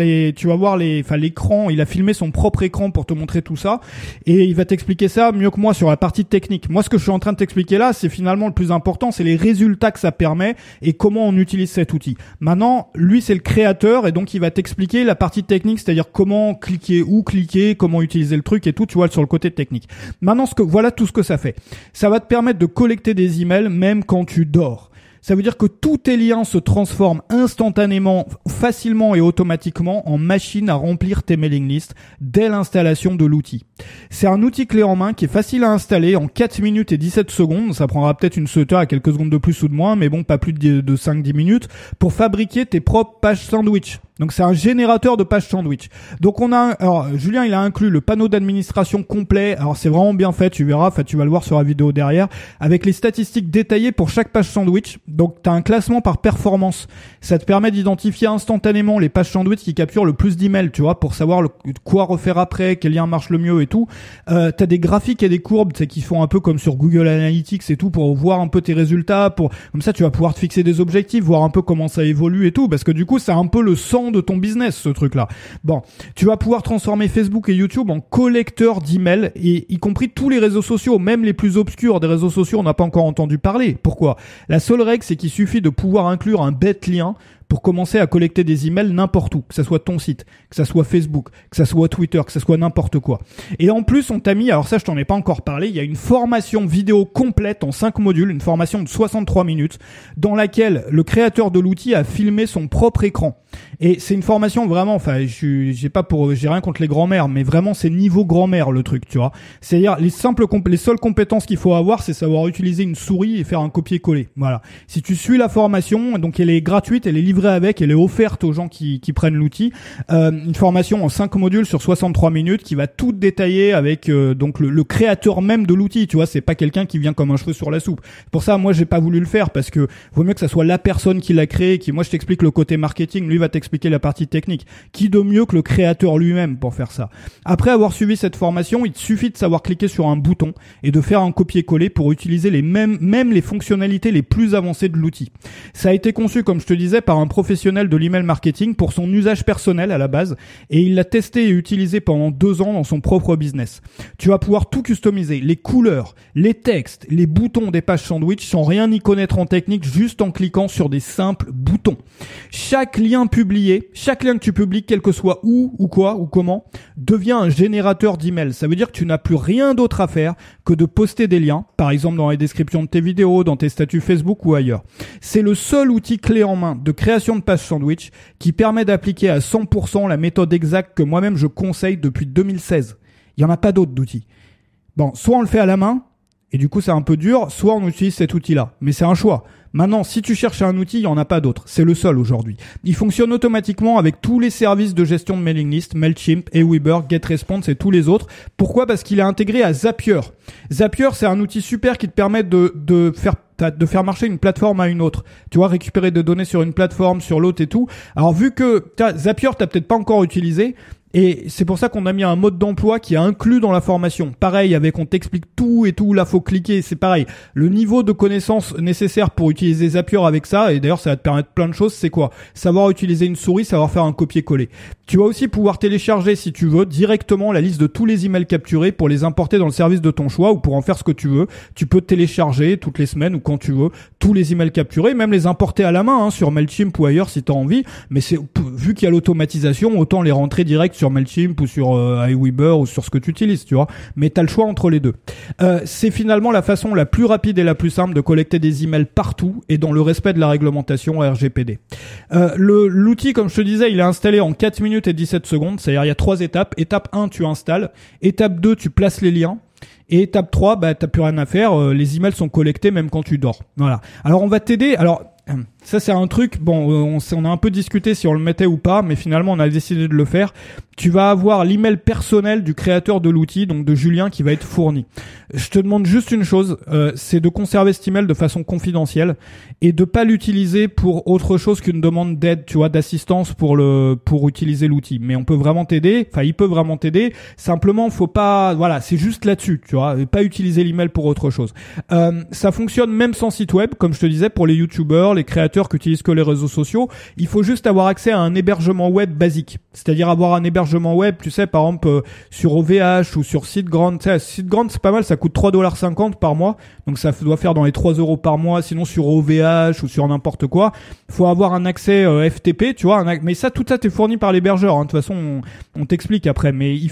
l'écran. Il a filmé son propre écran pour te montrer tout ça, et il va t'expliquer ça mieux que moi sur la partie technique. Moi, ce que je suis en train de t'expliquer là, c'est finalement le plus important, c'est les résultats que ça permet et comment on utilise cet outil. Maintenant, lui, c'est le créateur, et donc il va t'expliquer la partie technique, c'est-à-dire comment où cliquer, comment utiliser le truc et tout, tu vois, sur le côté technique. Maintenant, voilà tout ce que ça fait. Ça va te permettre de collecter des emails même quand tu dors. Ça veut dire que tous tes liens se transforment instantanément, facilement et automatiquement en machine à remplir tes mailing lists dès l'installation de l'outil. C'est un outil clé en main qui est facile à installer en 4 minutes et 17 secondes. Ça prendra peut-être une à quelques secondes de plus ou de moins, mais bon, pas plus de 5-10 minutes pour fabriquer tes propres pages sandwich. Donc c'est un générateur de pages sandwich. Donc Julien, il a inclus le panneau d'administration complet. Alors c'est vraiment bien fait, tu verras, tu vas le voir sur la vidéo derrière, avec les statistiques détaillées pour chaque page sandwich. Donc tu as un classement par performance. Ça te permet d'identifier instantanément les pages sandwich qui capturent le plus d'emails, tu vois, pour savoir quoi refaire après, quel lien marche le mieux et tout. T'as des graphiques et des courbes, tu sais, qui font un peu comme sur Google Analytics et tout, pour voir un peu tes résultats, comme ça tu vas pouvoir te fixer des objectifs, voir un peu comment ça évolue et tout, parce que du coup c'est un peu le sang de ton business, ce truc-là. Bon, tu vas pouvoir transformer Facebook et YouTube en collecteur d'emails, et y compris tous les réseaux sociaux, même les plus obscurs des réseaux sociaux, on n'a pas encore entendu parler. Pourquoi? La seule règle, c'est qu'il suffit de pouvoir inclure un bête lien pour commencer à collecter des emails n'importe où, que ça soit ton site, que ça soit Facebook, que ça soit Twitter, que ça soit n'importe quoi. Et en plus, on t'a mis, alors ça je t'en ai pas encore parlé, il y a une formation vidéo complète en 5 modules, une formation de 63 minutes, dans laquelle le créateur de l'outil a filmé son propre écran. Et c'est une formation vraiment, enfin, j'ai rien contre les grands-mères, mais vraiment c'est niveau grand-mère le truc, tu vois. C'est-à-dire les seules compétences qu'il faut avoir, c'est savoir utiliser une souris et faire un copier-coller. Voilà. Si tu suis la formation, donc elle est gratuite, elle est livrée avec, elle est offerte aux gens qui prennent l'outil. Une formation en 5 modules sur 63 minutes qui va tout détailler avec donc le créateur même de l'outil, tu vois. C'est pas quelqu'un qui vient comme un cheveu sur la soupe. Pour ça, moi, j'ai pas voulu le faire parce que vaut mieux que ça soit la personne qui l'a créé, moi je t'explique le côté marketing, lui va t'expliquer la partie technique. Qui de mieux que le créateur lui-même pour faire ça? Après avoir suivi cette formation, il te suffit de savoir cliquer sur un bouton et de faire un copier-coller pour utiliser même les fonctionnalités les plus avancées de l'outil. Ça a été conçu, comme je te disais, par un professionnel de l'email marketing pour son usage personnel à la base, et il l'a testé et utilisé pendant 2 ans dans son propre business. Tu vas pouvoir tout customiser, les couleurs, les textes, les boutons des pages sandwich sans rien y connaître en technique, juste en cliquant sur des simples boutons. Chaque lien que tu publies, quel que soit où ou quoi ou comment, devient un générateur d'emails. Ça veut dire que tu n'as plus rien d'autre à faire que de poster des liens, par exemple dans les descriptions de tes vidéos, dans tes statuts Facebook ou ailleurs. C'est le seul outil clé en main de création de pages sandwich qui permet d'appliquer à 100% la méthode exacte que moi-même je conseille depuis 2016. Il n'y en a pas d'autres d'outils. Bon, soit on le fait à la main, et du coup c'est un peu dur, soit on utilise cet outil-là. Mais c'est un choix. Maintenant, si tu cherches un outil, il n'y en a pas d'autre. C'est le seul aujourd'hui. Il fonctionne automatiquement avec tous les services de gestion de mailing list, Mailchimp, Aweber, GetResponse et tous les autres. Pourquoi ? Parce qu'il est intégré à Zapier. Zapier, c'est un outil super qui te permet de faire marcher une plateforme à une autre. Tu vois, récupérer des données sur une plateforme, sur l'autre et tout. Alors, vu que Zapier, t'as peut-être pas encore utilisé, et c'est pour ça qu'on a mis un mode d'emploi qui est inclus dans la formation. Pareil, on t'explique tout et tout, là faut cliquer, c'est pareil. Le niveau de connaissance nécessaire pour utiliser Zapier avec ça, et d'ailleurs ça va te permettre plein de choses, c'est quoi ? Savoir utiliser une souris, savoir faire un copier-coller. Tu vas aussi pouvoir télécharger, si tu veux, directement la liste de tous les emails capturés pour les importer dans le service de ton choix ou pour en faire ce que tu veux. Tu peux télécharger toutes les semaines ou quand tu veux tous les emails capturés, même les importer à la main sur Mailchimp ou ailleurs si tu as envie. Mais vu qu'il y a l'automatisation, autant les rentrer direct sur Mailchimp ou sur Aweber ou sur ce que tu utilises, tu vois. Mais tu as le choix entre les deux. C'est finalement la façon la plus rapide et la plus simple de collecter des emails partout et dans le respect de la réglementation RGPD. L'outil, comme je te disais, il est installé en 4 minutes et 17 secondes. C'est-à-dire, il y a 3 étapes. Étape 1, tu installes. Étape 2, tu places les liens. Et étape 3, t'as plus rien à faire. Les emails sont collectés même quand tu dors. Voilà. Alors, on va t'aider. Alors, ça, c'est un truc, on a un peu discuté si on le mettait ou pas, mais finalement, on a décidé de le faire. Tu vas avoir l'email personnel du créateur de l'outil, donc de Julien, qui va être fourni. Je te demande juste une chose, c'est de conserver cet email de façon confidentielle et de pas l'utiliser pour autre chose qu'une demande d'aide, tu vois, d'assistance pour utiliser l'outil. Mais on peut vraiment t'aider, enfin, il peut vraiment t'aider. Simplement, faut pas, voilà, c'est juste là-dessus, tu vois, et pas utiliser l'email pour autre chose. Ça fonctionne même sans site web, comme je te disais, pour les youtubeurs, les créateurs qui utilisent que les réseaux sociaux. Il faut juste avoir accès à un hébergement web basique. C'est-à-dire avoir un hébergement web, tu sais, par exemple, sur OVH ou sur SiteGround. Tu sais, SiteGround, c'est pas mal, ça coûte 3,50$ par mois. Donc ça doit faire dans les 3 € par mois. Sinon, sur OVH ou sur n'importe quoi, faut avoir un accès FTP, tu vois. Mais ça, tout ça, t'es fourni par l'hébergeur. De toute façon, on t'explique après. Mais il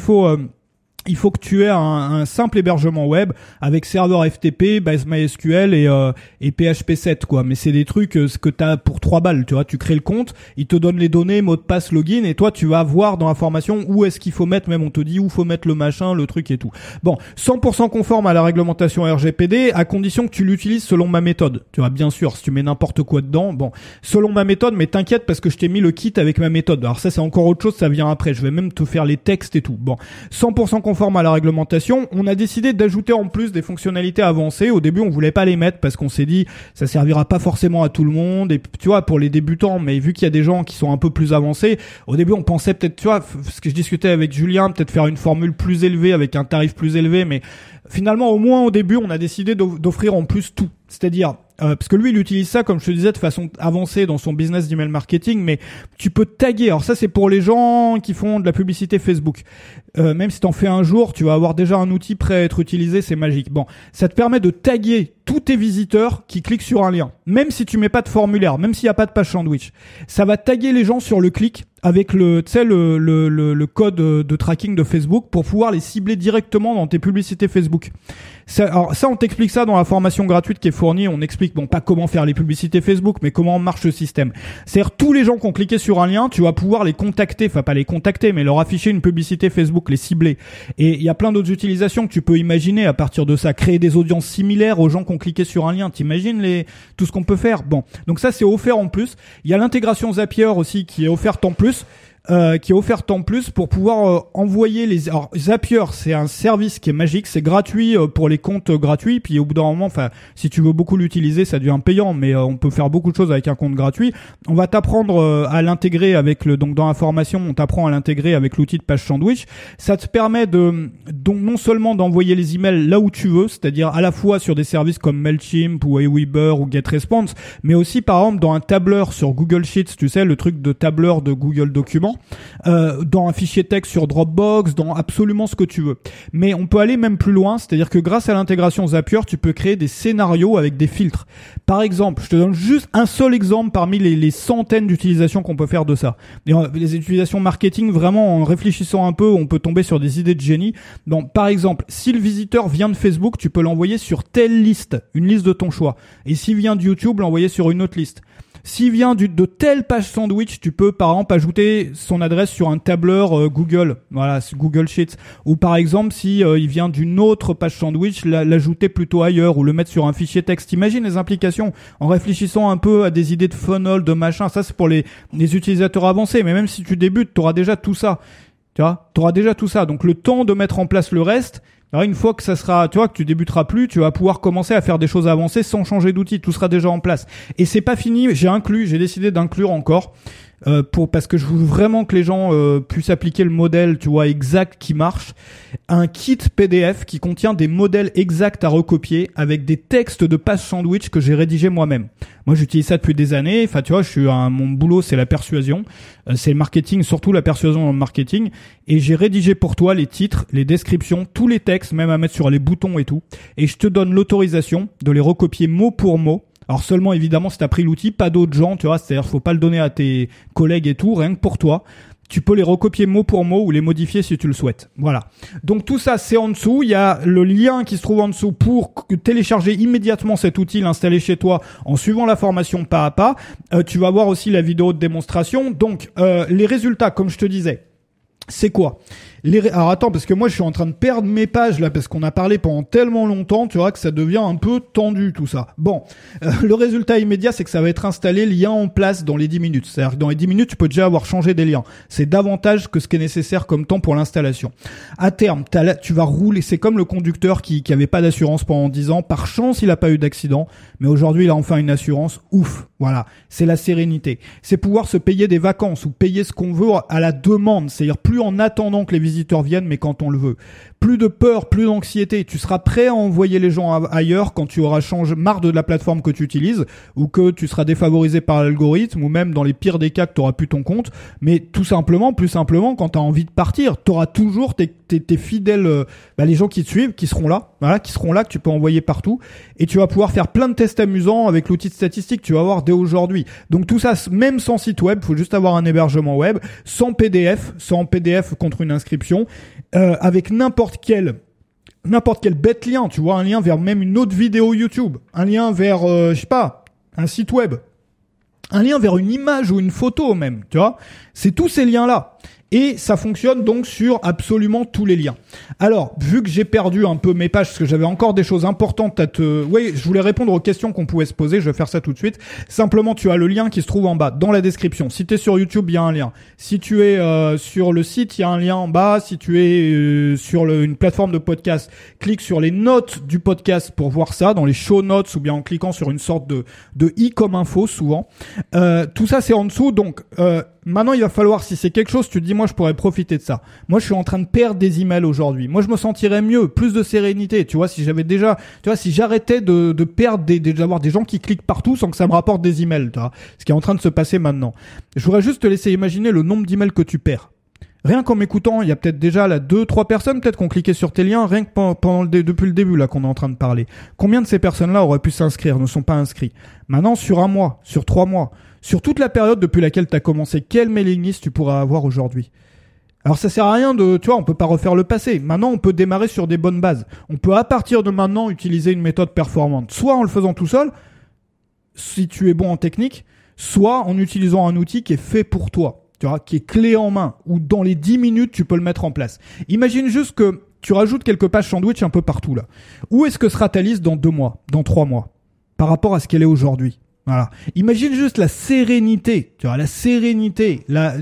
faut que tu aies un simple hébergement web avec serveur FTP, base MySQL et PHP 7 quoi. Mais c'est des trucs ce que t'as pour 3 balles, tu vois. Tu crées le compte, il te donne les données, mot de passe, login, et toi tu vas voir dans la formation où est-ce qu'il faut mettre, même on te dit où faut mettre le machin, le truc et tout. Bon, 100% conforme à la réglementation RGPD, à condition que tu l'utilises selon ma méthode. Tu vois, bien sûr, si tu mets n'importe quoi dedans, bon, selon ma méthode, mais t'inquiète parce que je t'ai mis le kit avec ma méthode. Alors ça c'est encore autre chose, ça vient après. Je vais même te faire les textes et tout. Bon, 100% conforme à la réglementation, on a décidé d'ajouter en plus des fonctionnalités avancées. Au début, on voulait pas les mettre parce qu'on s'est dit ça servira pas forcément à tout le monde et tu vois pour les débutants, mais vu qu'il y a des gens qui sont un peu plus avancés, au début on pensait peut-être, tu vois, ce que je discutais avec Julien, peut-être faire une formule plus élevée avec un tarif plus élevé, mais finalement au moins au début, on a décidé d'offrir en plus tout. C'est-à-dire parce que lui il utilise ça comme je te disais de façon avancée dans son business d'email marketing, mais tu peux taguer. Alors ça c'est pour les gens qui font de la publicité Facebook. Même si t'en fais un jour, tu vas avoir déjà un outil prêt à être utilisé, c'est magique. Bon, ça te permet de taguer tous tes visiteurs qui cliquent sur un lien. Même si tu mets pas de formulaire, même s'il y a pas de page sandwich, ça va taguer les gens sur le clic avec le code de tracking de Facebook pour pouvoir les cibler directement dans tes publicités Facebook. Alors ça, on t'explique ça dans la formation gratuite qui est fournie. On explique, bon, pas comment faire les publicités Facebook, mais comment marche le système. C'est-à-dire, tous les gens qui ont cliqué sur un lien, tu vas pouvoir les contacter, enfin pas les contacter, mais leur afficher une publicité Facebook, les cibler. Et il y a plein d'autres utilisations que tu peux imaginer à partir de ça. Créer des audiences similaires aux gens qui ont cliqué sur un lien. T'imagines tout ce qu'on peut faire? Bon. Donc ça, c'est offert en plus. Il y a l'intégration Zapier aussi qui est offerte en plus. Pour pouvoir envoyer les... Alors, Zapier, c'est un service qui est magique, c'est gratuit pour les comptes gratuits, puis au bout d'un moment, enfin, si tu veux beaucoup l'utiliser, ça devient payant, mais on peut faire beaucoup de choses avec un compte gratuit. On va t'apprendre à l'intégrer donc dans la formation, on t'apprend à l'intégrer avec l'outil de page sandwich. Ça te permet donc non seulement d'envoyer les emails là où tu veux, c'est-à-dire à la fois sur des services comme Mailchimp ou Aweber ou GetResponse, mais aussi par exemple dans un tableur sur Google Sheets, tu sais, le truc de tableur de Google Documents, dans un fichier texte sur Dropbox, dans absolument ce que tu veux. Mais on peut aller même plus loin, c'est-à-dire que grâce à l'intégration Zapier, tu peux créer des scénarios avec des filtres. Par exemple, je te donne juste un seul exemple parmi les centaines d'utilisations qu'on peut faire de ça. Et les utilisations marketing, vraiment, en réfléchissant un peu, on peut tomber sur des idées de génie. Donc, par exemple, si le visiteur vient de Facebook, tu peux l'envoyer sur telle liste, une liste de ton choix. Et s'il vient de YouTube, l'envoyer sur une autre liste. S'il vient de telle page sandwich, tu peux par exemple ajouter son adresse sur un tableur Google, voilà, Google Sheets. Ou par exemple, si il vient d'une autre page sandwich, l'ajouter plutôt ailleurs ou le mettre sur un fichier texte. Imagine les implications en réfléchissant un peu à des idées de funnel, de machin. Ça, c'est pour les utilisateurs avancés. Mais même si tu débutes, tu auras déjà tout ça. Tu vois, tu auras déjà tout ça. Donc le temps de mettre en place le reste. Alors une fois que ça sera, tu vois, que tu débuteras plus, tu vas pouvoir commencer à faire des choses avancées sans changer d'outil. Tout sera déjà en place. Et c'est pas fini. J'ai décidé d'inclure encore. Parce que je veux vraiment que les gens puissent appliquer le modèle, tu vois, exact qui marche. Un kit PDF qui contient des modèles exacts à recopier avec des textes de page sandwich que j'ai rédigés moi-même. Moi, j'utilise ça depuis des années. Enfin, tu vois, mon boulot, c'est la persuasion, c'est le marketing, surtout la persuasion dans le marketing. Et j'ai rédigé pour toi les titres, les descriptions, tous les textes, même à mettre sur les boutons et tout. Et je te donne l'autorisation de les recopier mot pour mot. Alors seulement évidemment si t'as pris l'outil, pas d'autres gens, tu vois, c'est-à-dire faut pas le donner à tes collègues et tout, rien que pour toi. Tu peux les recopier mot pour mot ou les modifier si tu le souhaites. Voilà. Donc tout ça c'est en dessous, il y a le lien qui se trouve en dessous pour télécharger immédiatement cet outil, l'installer chez toi en suivant la formation pas à pas. Tu vas voir aussi la vidéo de démonstration. Donc les résultats comme je te disais, c'est quoi ? Alors attends, parce que moi je suis en train de perdre mes pages là, parce qu'on a parlé pendant tellement longtemps, tu vois, que ça devient un peu tendu tout ça. Bon, le résultat immédiat, c'est que ça va être installé, lien en place dans les 10 minutes. C'est-à-dire que dans les 10 minutes, tu peux déjà avoir changé des liens. C'est davantage que ce qui est nécessaire comme temps pour l'installation. À terme, tu vas rouler, c'est comme le conducteur qui avait pas d'assurance pendant 10 ans. Par chance, il a pas eu d'accident, mais aujourd'hui, il a enfin une assurance. Ouf, voilà. C'est la sérénité. C'est pouvoir se payer des vacances ou payer ce qu'on veut à la demande. C'est-à-dire plus en attendant que les visiteurs viennent, mais quand on le veut. Plus de peur, plus d'anxiété. Tu seras prêt à envoyer les gens ailleurs quand tu auras marre de la plateforme que tu utilises ou que tu seras défavorisé par l'algorithme ou même dans les pires des cas que tu auras plus ton compte. Mais tout simplement, plus simplement, quand tu as envie de partir, tu auras toujours tes fidèles, les gens qui te suivent, qui seront là, voilà, que tu peux envoyer partout. Et tu vas pouvoir faire plein de tests amusants avec l'outil de statistique. Tu vas voir dès aujourd'hui. Donc tout ça, même sans site web, faut juste avoir un hébergement web, sans PDF contre une inscription, avec n'importe quel bête lien, tu vois, un lien vers même une autre vidéo YouTube, un lien vers, un site web, un lien vers une image ou une photo même, tu vois. C'est tous ces liens-là. Et ça fonctionne donc sur absolument tous les liens. Alors, vu que j'ai perdu un peu mes pages, parce que j'avais encore des choses importantes Oui, je voulais répondre aux questions qu'on pouvait se poser, je vais faire ça tout de suite. Simplement, tu as le lien qui se trouve en bas, dans la description. Si tu es sur YouTube, il y a un lien. Si tu es sur le site, il y a un lien en bas. Si tu es sur une plateforme de podcast, clique sur les notes du podcast pour voir ça, dans les show notes, ou bien en cliquant sur une sorte de i comme info, souvent. Tout ça, c'est en dessous, donc... Maintenant, il va falloir, si c'est quelque chose, tu te dis, moi, je pourrais profiter de ça. Moi, je suis en train de perdre des emails aujourd'hui. Moi, je me sentirais mieux, plus de sérénité. Tu vois, si j'arrêtais de perdre d'avoir des gens qui cliquent partout sans que ça me rapporte des emails, tu vois. Ce qui est en train de se passer maintenant. Je voudrais juste te laisser imaginer le nombre d'emails que tu perds. Rien qu'en m'écoutant, il y a peut-être déjà là 2-3 personnes peut-être qui ont cliqué sur tes liens, rien que depuis le début là qu'on est en train de parler. Combien de ces personnes-là auraient pu s'inscrire, ne sont pas inscrits? Maintenant, sur 1 mois, sur 3 mois, sur toute la période depuis laquelle tu as commencé, quelle mailing list tu pourras avoir aujourd'hui? Alors ça sert à rien on peut pas refaire le passé. Maintenant, on peut démarrer sur des bonnes bases. On peut à partir de maintenant utiliser une méthode performante, soit en le faisant tout seul, si tu es bon en technique, soit en utilisant un outil qui est fait pour toi, tu vois, qui est clé en main, où dans les 10 minutes, tu peux le mettre en place. Imagine juste que tu rajoutes quelques pages sandwich un peu partout là. Où est-ce que sera ta liste dans 2 mois, dans 3 mois, par rapport à ce qu'elle est aujourd'hui? Voilà. Imagine juste la sérénité, tu vois, la sérénité,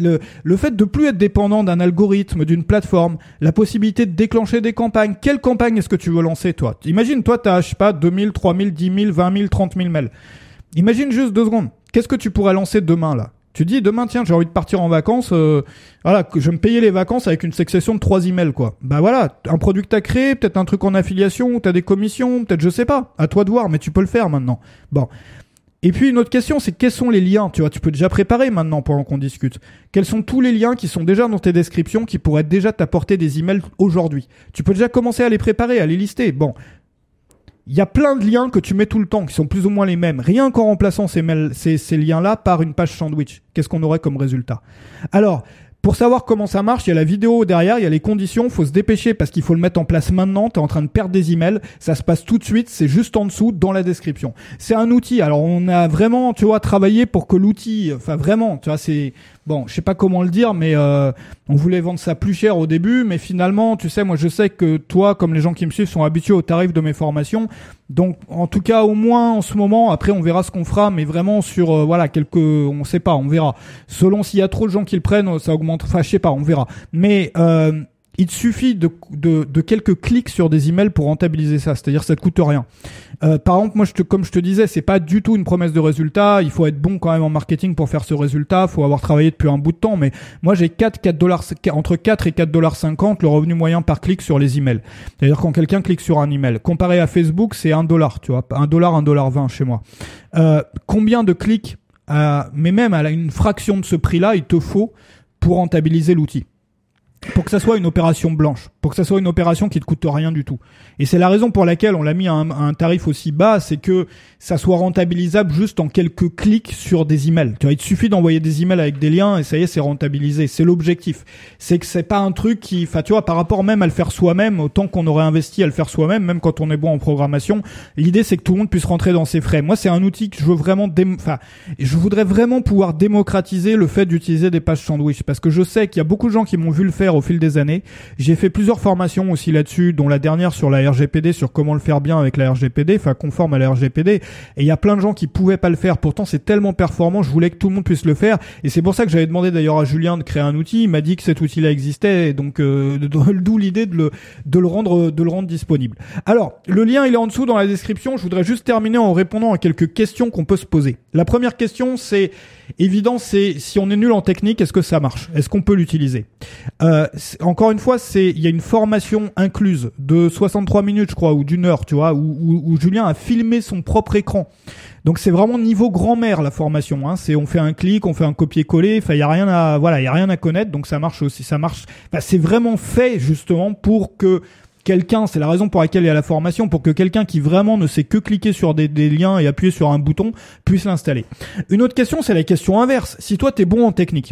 le fait de plus être dépendant d'un algorithme, d'une plateforme, la possibilité de déclencher des campagnes. Quelle campagne est-ce que tu veux lancer, toi? Imagine, toi, t'as, je sais pas, 2000, 3000, 10 000, 20 000, 30 000 mails. Imagine juste 2 secondes. Qu'est-ce que tu pourrais lancer demain, là? Tu dis, demain, tiens, j'ai envie de partir en vacances, voilà, je vais me payer les vacances avec une succession de 3 emails, quoi. Bah voilà, un produit que t'as créé, peut-être un truc en affiliation, t'as des commissions, peut-être, je sais pas. À toi de voir, mais tu peux le faire maintenant. Bon. Et puis une autre question, c'est quels sont les liens? Tu vois, tu peux déjà préparer maintenant pendant qu'on discute. Quels sont tous les liens qui sont déjà dans tes descriptions qui pourraient déjà t'apporter des emails aujourd'hui? Tu peux déjà commencer à les préparer, à les lister. Bon, il y a plein de liens que tu mets tout le temps qui sont plus ou moins les mêmes. Rien qu'en remplaçant ces liens-là par une page sandwich, qu'est-ce qu'on aurait comme résultat? Alors, pour savoir comment ça marche, il y a la vidéo derrière, il y a les conditions, faut se dépêcher parce qu'il faut le mettre en place maintenant, t'es en train de perdre des emails, ça se passe tout de suite, c'est juste en dessous dans la description. C'est un outil, alors on a vraiment, tu vois, travaillé pour que l'outil, enfin vraiment, tu vois, c'est, bon, je sais pas comment le dire, mais on voulait vendre ça plus cher au début, mais finalement, tu sais, moi je sais que toi, comme les gens qui me suivent, sont habitués au tarif de mes formations, donc en tout cas au moins en ce moment, après on verra ce qu'on fera, mais vraiment sur, voilà, on sait pas, on verra. Selon s'il y a trop de gens qui le prennent, ça augmente. Enfin, je sais pas, on verra. Mais il te suffit de quelques clics sur des emails pour rentabiliser ça. C'est-à-dire, ça te coûte rien. Par exemple, moi, comme je te disais, c'est pas du tout une promesse de résultat. Il faut être bon quand même en marketing pour faire ce résultat. Faut avoir travaillé depuis un bout de temps. Mais moi, j'ai entre 4 et $4.50 le revenu moyen par clic sur les emails. C'est-à-dire, quand quelqu'un clique sur un email. Comparé à Facebook, c'est $1, tu vois. $1, $1.20 chez moi. Combien de clics, mais même à une fraction de ce prix-là, il te faut pour rentabiliser l'outil, pour que ça soit une opération blanche, pour que ça soit une opération qui te coûte rien du tout. Et c'est la raison pour laquelle on l'a mis à un tarif aussi bas, c'est que ça soit rentabilisable juste en quelques clics sur des emails. Tu vois, il te suffit d'envoyer des emails avec des liens et ça y est, c'est rentabilisé. C'est l'objectif. C'est que c'est pas un truc qui, enfin, tu vois, par rapport même à le faire soi-même, autant qu'on aurait investi à le faire soi-même, même quand on est bon en programmation, l'idée c'est que tout le monde puisse rentrer dans ses frais. Moi, c'est un outil que je veux vraiment, je voudrais vraiment pouvoir démocratiser le fait d'utiliser des pages sandwich, parce que je sais qu'il y a beaucoup de gens qui m'ont vu le faire au fil des années. J'ai fait plusieurs formations aussi là-dessus, dont la dernière sur la RGPD, sur comment le faire bien avec la RGPD, enfin conforme à la RGPD. Et il y a plein de gens qui pouvaient pas le faire. Pourtant, c'est tellement performant, je voulais que tout le monde puisse le faire. Et c'est pour ça que j'avais demandé d'ailleurs à Julien de créer un outil. Il m'a dit que cet outil-là existait, et donc d'où l'idée de le rendre disponible. Alors, le lien il est en dessous dans la description. Je voudrais juste terminer en répondant à quelques questions qu'on peut se poser. La première question, c'est évident, c'est si on est nul en technique, est-ce que ça marche? Est-ce qu'on peut l'utiliser? Encore une fois, il y a une formation incluse de 63 minutes, je crois, ou d'1 heure, tu vois, où Julien a filmé son propre écran. Donc c'est vraiment niveau grand-mère la formation, hein. On fait un clic, on fait un copier-coller, enfin il y a rien à connaître, donc ça marche aussi, enfin, c'est vraiment fait justement pour que quelqu'un, c'est la raison pour laquelle il y a la formation, pour que quelqu'un qui vraiment ne sait que cliquer sur des liens et appuyer sur un bouton puisse l'installer. Une autre question, c'est la question inverse. Si toi t'es bon en technique,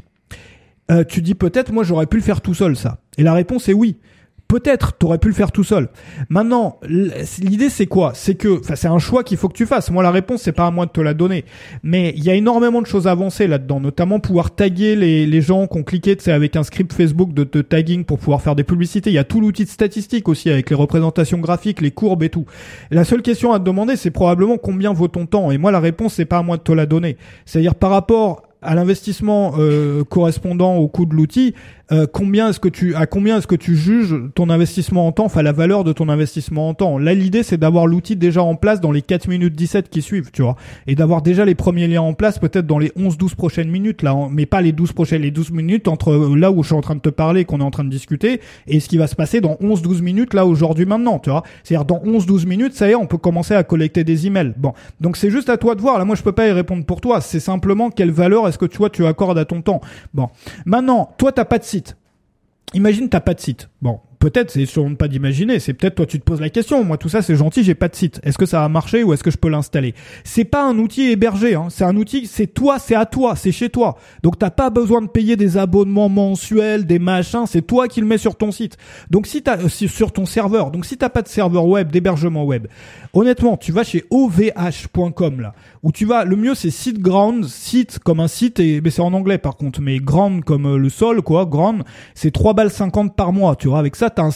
tu dis peut-être moi j'aurais pu le faire tout seul ça. Et la réponse est oui. Peut-être, t'aurais pu le faire tout seul. Maintenant, l'idée c'est quoi? C'est que, enfin, c'est un choix qu'il faut que tu fasses. Moi, la réponse c'est pas à moi de te la donner, mais il y a énormément de choses avancées là-dedans, notamment pouvoir taguer les gens qui ont cliqué, tu sais, avec un script Facebook de tagging pour pouvoir faire des publicités. Il y a tout l'outil de statistique aussi avec les représentations graphiques, les courbes et tout. La seule question à te demander, c'est probablement combien vaut ton temps. Et moi, la réponse c'est pas à moi de te la donner. C'est-à-dire par rapport à l'investissement correspondant au coût de l'outil, à combien est-ce que tu juges ton investissement en temps, enfin la valeur de ton investissement en temps. Là, l'idée c'est d'avoir l'outil déjà en place dans les 4 minutes 17 qui suivent, tu vois, et d'avoir déjà les premiers liens en place peut-être dans les 11-12 prochaines minutes là, mais pas les 12 minutes entre là où je suis en train de te parler, qu'on est en train de discuter, et ce qui va se passer dans 11-12 minutes là aujourd'hui maintenant, tu vois. C'est-à-dire dans 11-12 minutes, ça y est, on peut commencer à collecter des emails. Bon, donc c'est juste à toi de voir. Là, moi je peux pas y répondre pour toi. C'est simplement quelle valeur est-ce que tu accordes à ton temps. Bon, maintenant, toi t'as pas de site. imagine t'as pas de site. Bon, peut-être c'est sûrement pas d'imaginer, c'est peut-être toi tu te poses la question. Moi tout ça c'est gentil, j'ai pas de site. Est-ce que ça va marcher ou est-ce que je peux l'installer? C'est pas un outil hébergé, hein. C'est un outil, c'est toi, c'est à toi, c'est chez toi. Donc t'as pas besoin de payer des abonnements mensuels, des machins. C'est toi qui le mets sur ton site. Donc si t'as sur ton serveur. Donc si t'as pas de serveur web, d'hébergement web, honnêtement, tu vas chez ovh.com là, où tu vas. Le mieux c'est SiteGround, site comme un site mais c'est en anglais par contre, mais ground comme le sol quoi, ground, c'est 3,50 par mois. Tu vois, avec ça t'as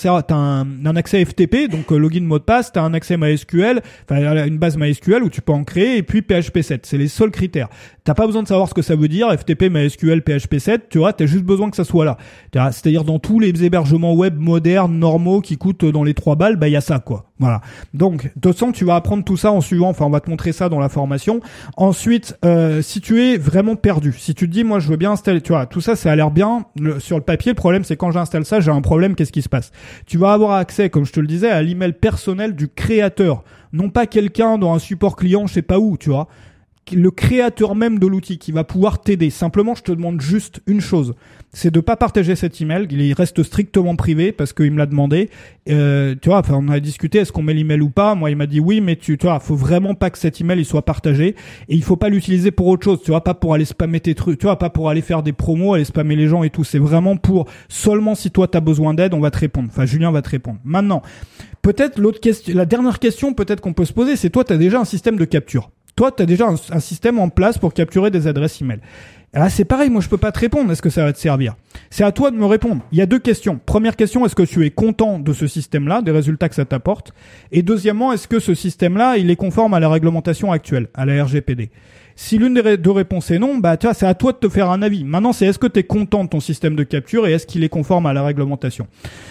un accès FTP, donc login mot de passe, t'as un accès MySQL, enfin une base MySQL où tu peux en créer, et puis PHP 7, c'est les seuls critères. T'as pas besoin de savoir ce que ça veut dire, FTP, MySQL, PHP 7, tu vois, t'as juste besoin que ça soit là. C'est-à-dire dans tous les hébergements web modernes, normaux, qui coûtent dans les 3 balles, bah il y a ça quoi. Voilà. Donc de toute façon tu vas apprendre tout ça en suivant, enfin on va te montrer ça dans la formation. Ensuite, si tu es vraiment perdu, si tu te dis moi je veux bien installer, tu vois, tout ça a l'air bien sur le papier, le problème c'est quand j'installe ça, j'ai un problème, qu'est-ce qui se passe? Tu vas avoir accès, comme je te le disais, à l'email personnel du créateur, non pas quelqu'un dans un support client, je sais pas où, tu vois. Le créateur même de l'outil qui va pouvoir t'aider. Simplement, je te demande juste une chose, c'est de pas partager cet email. Il reste strictement privé parce qu'il me l'a demandé. Tu vois, enfin, on a discuté, est-ce qu'on met l'email ou pas? Moi, il m'a dit oui, mais tu vois, faut vraiment pas que cet email il soit partagé et il faut pas l'utiliser pour autre chose. Tu vois, pas pour aller spammer tes trucs. Tu vois, pas pour aller faire des promos, aller spammer les gens et tout. C'est vraiment pour seulement si toi t'as besoin d'aide, on va te répondre. Enfin, Julien va te répondre. Maintenant, peut-être l'autre question, la dernière question peut-être qu'on peut se poser, c'est toi t'as déjà un système de capture. Toi, tu as déjà un système en place pour capturer des adresses email. Là, c'est pareil, moi je peux pas te répondre, est-ce que ça va te servir? C'est à toi de me répondre. Il y a 2 questions. Première question, est-ce que tu es content de ce système-là, des résultats que ça t'apporte? Et deuxièmement, est-ce que ce système-là, il est conforme à la réglementation actuelle, à la RGPD? Si l'une des 2 réponses est non, bah tu vois, c'est à toi de te faire un avis. Maintenant, c'est est-ce que tu es content de ton système de capture et est-ce qu'il est conforme à la réglementation?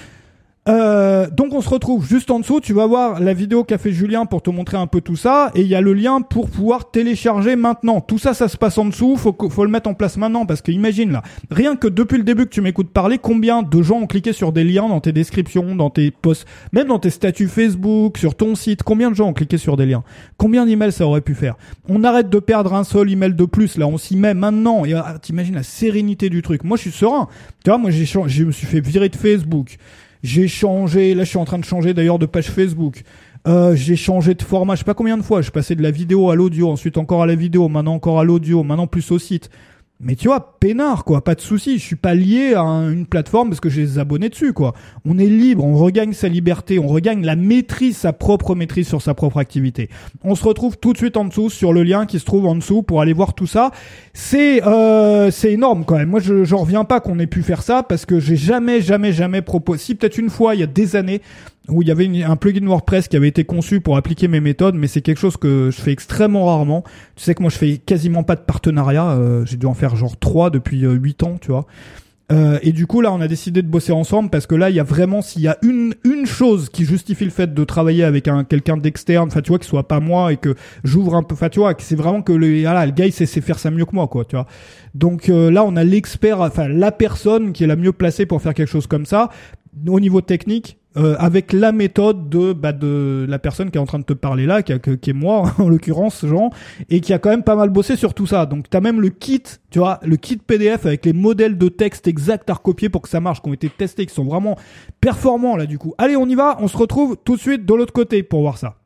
Donc on se retrouve juste en dessous, tu vas voir la vidéo qu'a fait Julien pour te montrer un peu tout ça, et il y a le lien pour pouvoir télécharger maintenant. Tout ça, ça se passe en dessous, faut le mettre en place maintenant, parce que imagine là, rien que depuis le début que tu m'écoutes parler, combien de gens ont cliqué sur des liens dans tes descriptions, dans tes posts, même dans tes statuts Facebook, sur ton site, combien de gens ont cliqué sur des liens? Combien d'emails ça aurait pu faire? On arrête de perdre un seul email de plus, là on s'y met maintenant, et t'imagines la sérénité du truc. Moi je suis serein, tu vois, moi je me suis fait virer de Facebook. J'ai changé, là je suis en train de changer d'ailleurs de page Facebook. J'ai changé de format, je sais pas combien de fois. Je passais de la vidéo à l'audio, ensuite encore à la vidéo, maintenant encore à l'audio, maintenant plus au site. Mais tu vois, peinard quoi, pas de souci. Je suis pas lié à une plateforme parce que j'ai des abonnés dessus quoi. On est libre, on regagne sa liberté, on regagne la maîtrise, sa propre maîtrise sur sa propre activité. On se retrouve tout de suite en dessous sur le lien qui se trouve en dessous pour aller voir tout ça. C'est énorme quand même. Moi j'en reviens pas qu'on ait pu faire ça parce que j'ai jamais proposé. Si peut-être une fois il y a des années où il y avait un plugin WordPress qui avait été conçu pour appliquer mes méthodes, mais c'est quelque chose que je fais extrêmement rarement. Tu sais que moi je fais quasiment pas de partenariat, j'ai dû en faire genre 3 depuis 8 ans, tu vois. Et du coup là on a décidé de bosser ensemble parce que là il y a vraiment, s'il y a une chose qui justifie le fait de travailler avec quelqu'un d'externe, enfin tu vois, qui soit pas moi et que j'ouvre un peu, enfin tu vois, que c'est vraiment que le gars il sait faire ça mieux que moi quoi, tu vois. Donc là on a l'expert, enfin la personne qui est la mieux placée pour faire quelque chose comme ça au niveau technique. Avec la méthode de la personne qui est en train de te parler là, qui est moi en l'occurrence Jean, et qui a quand même pas mal bossé sur tout ça. Donc t'as même le kit, tu vois, le kit PDF avec les modèles de texte exacts à recopier pour que ça marche, qui ont été testés, qui sont vraiment performants là du coup. Allez, on y va, on se retrouve tout de suite de l'autre côté pour voir ça.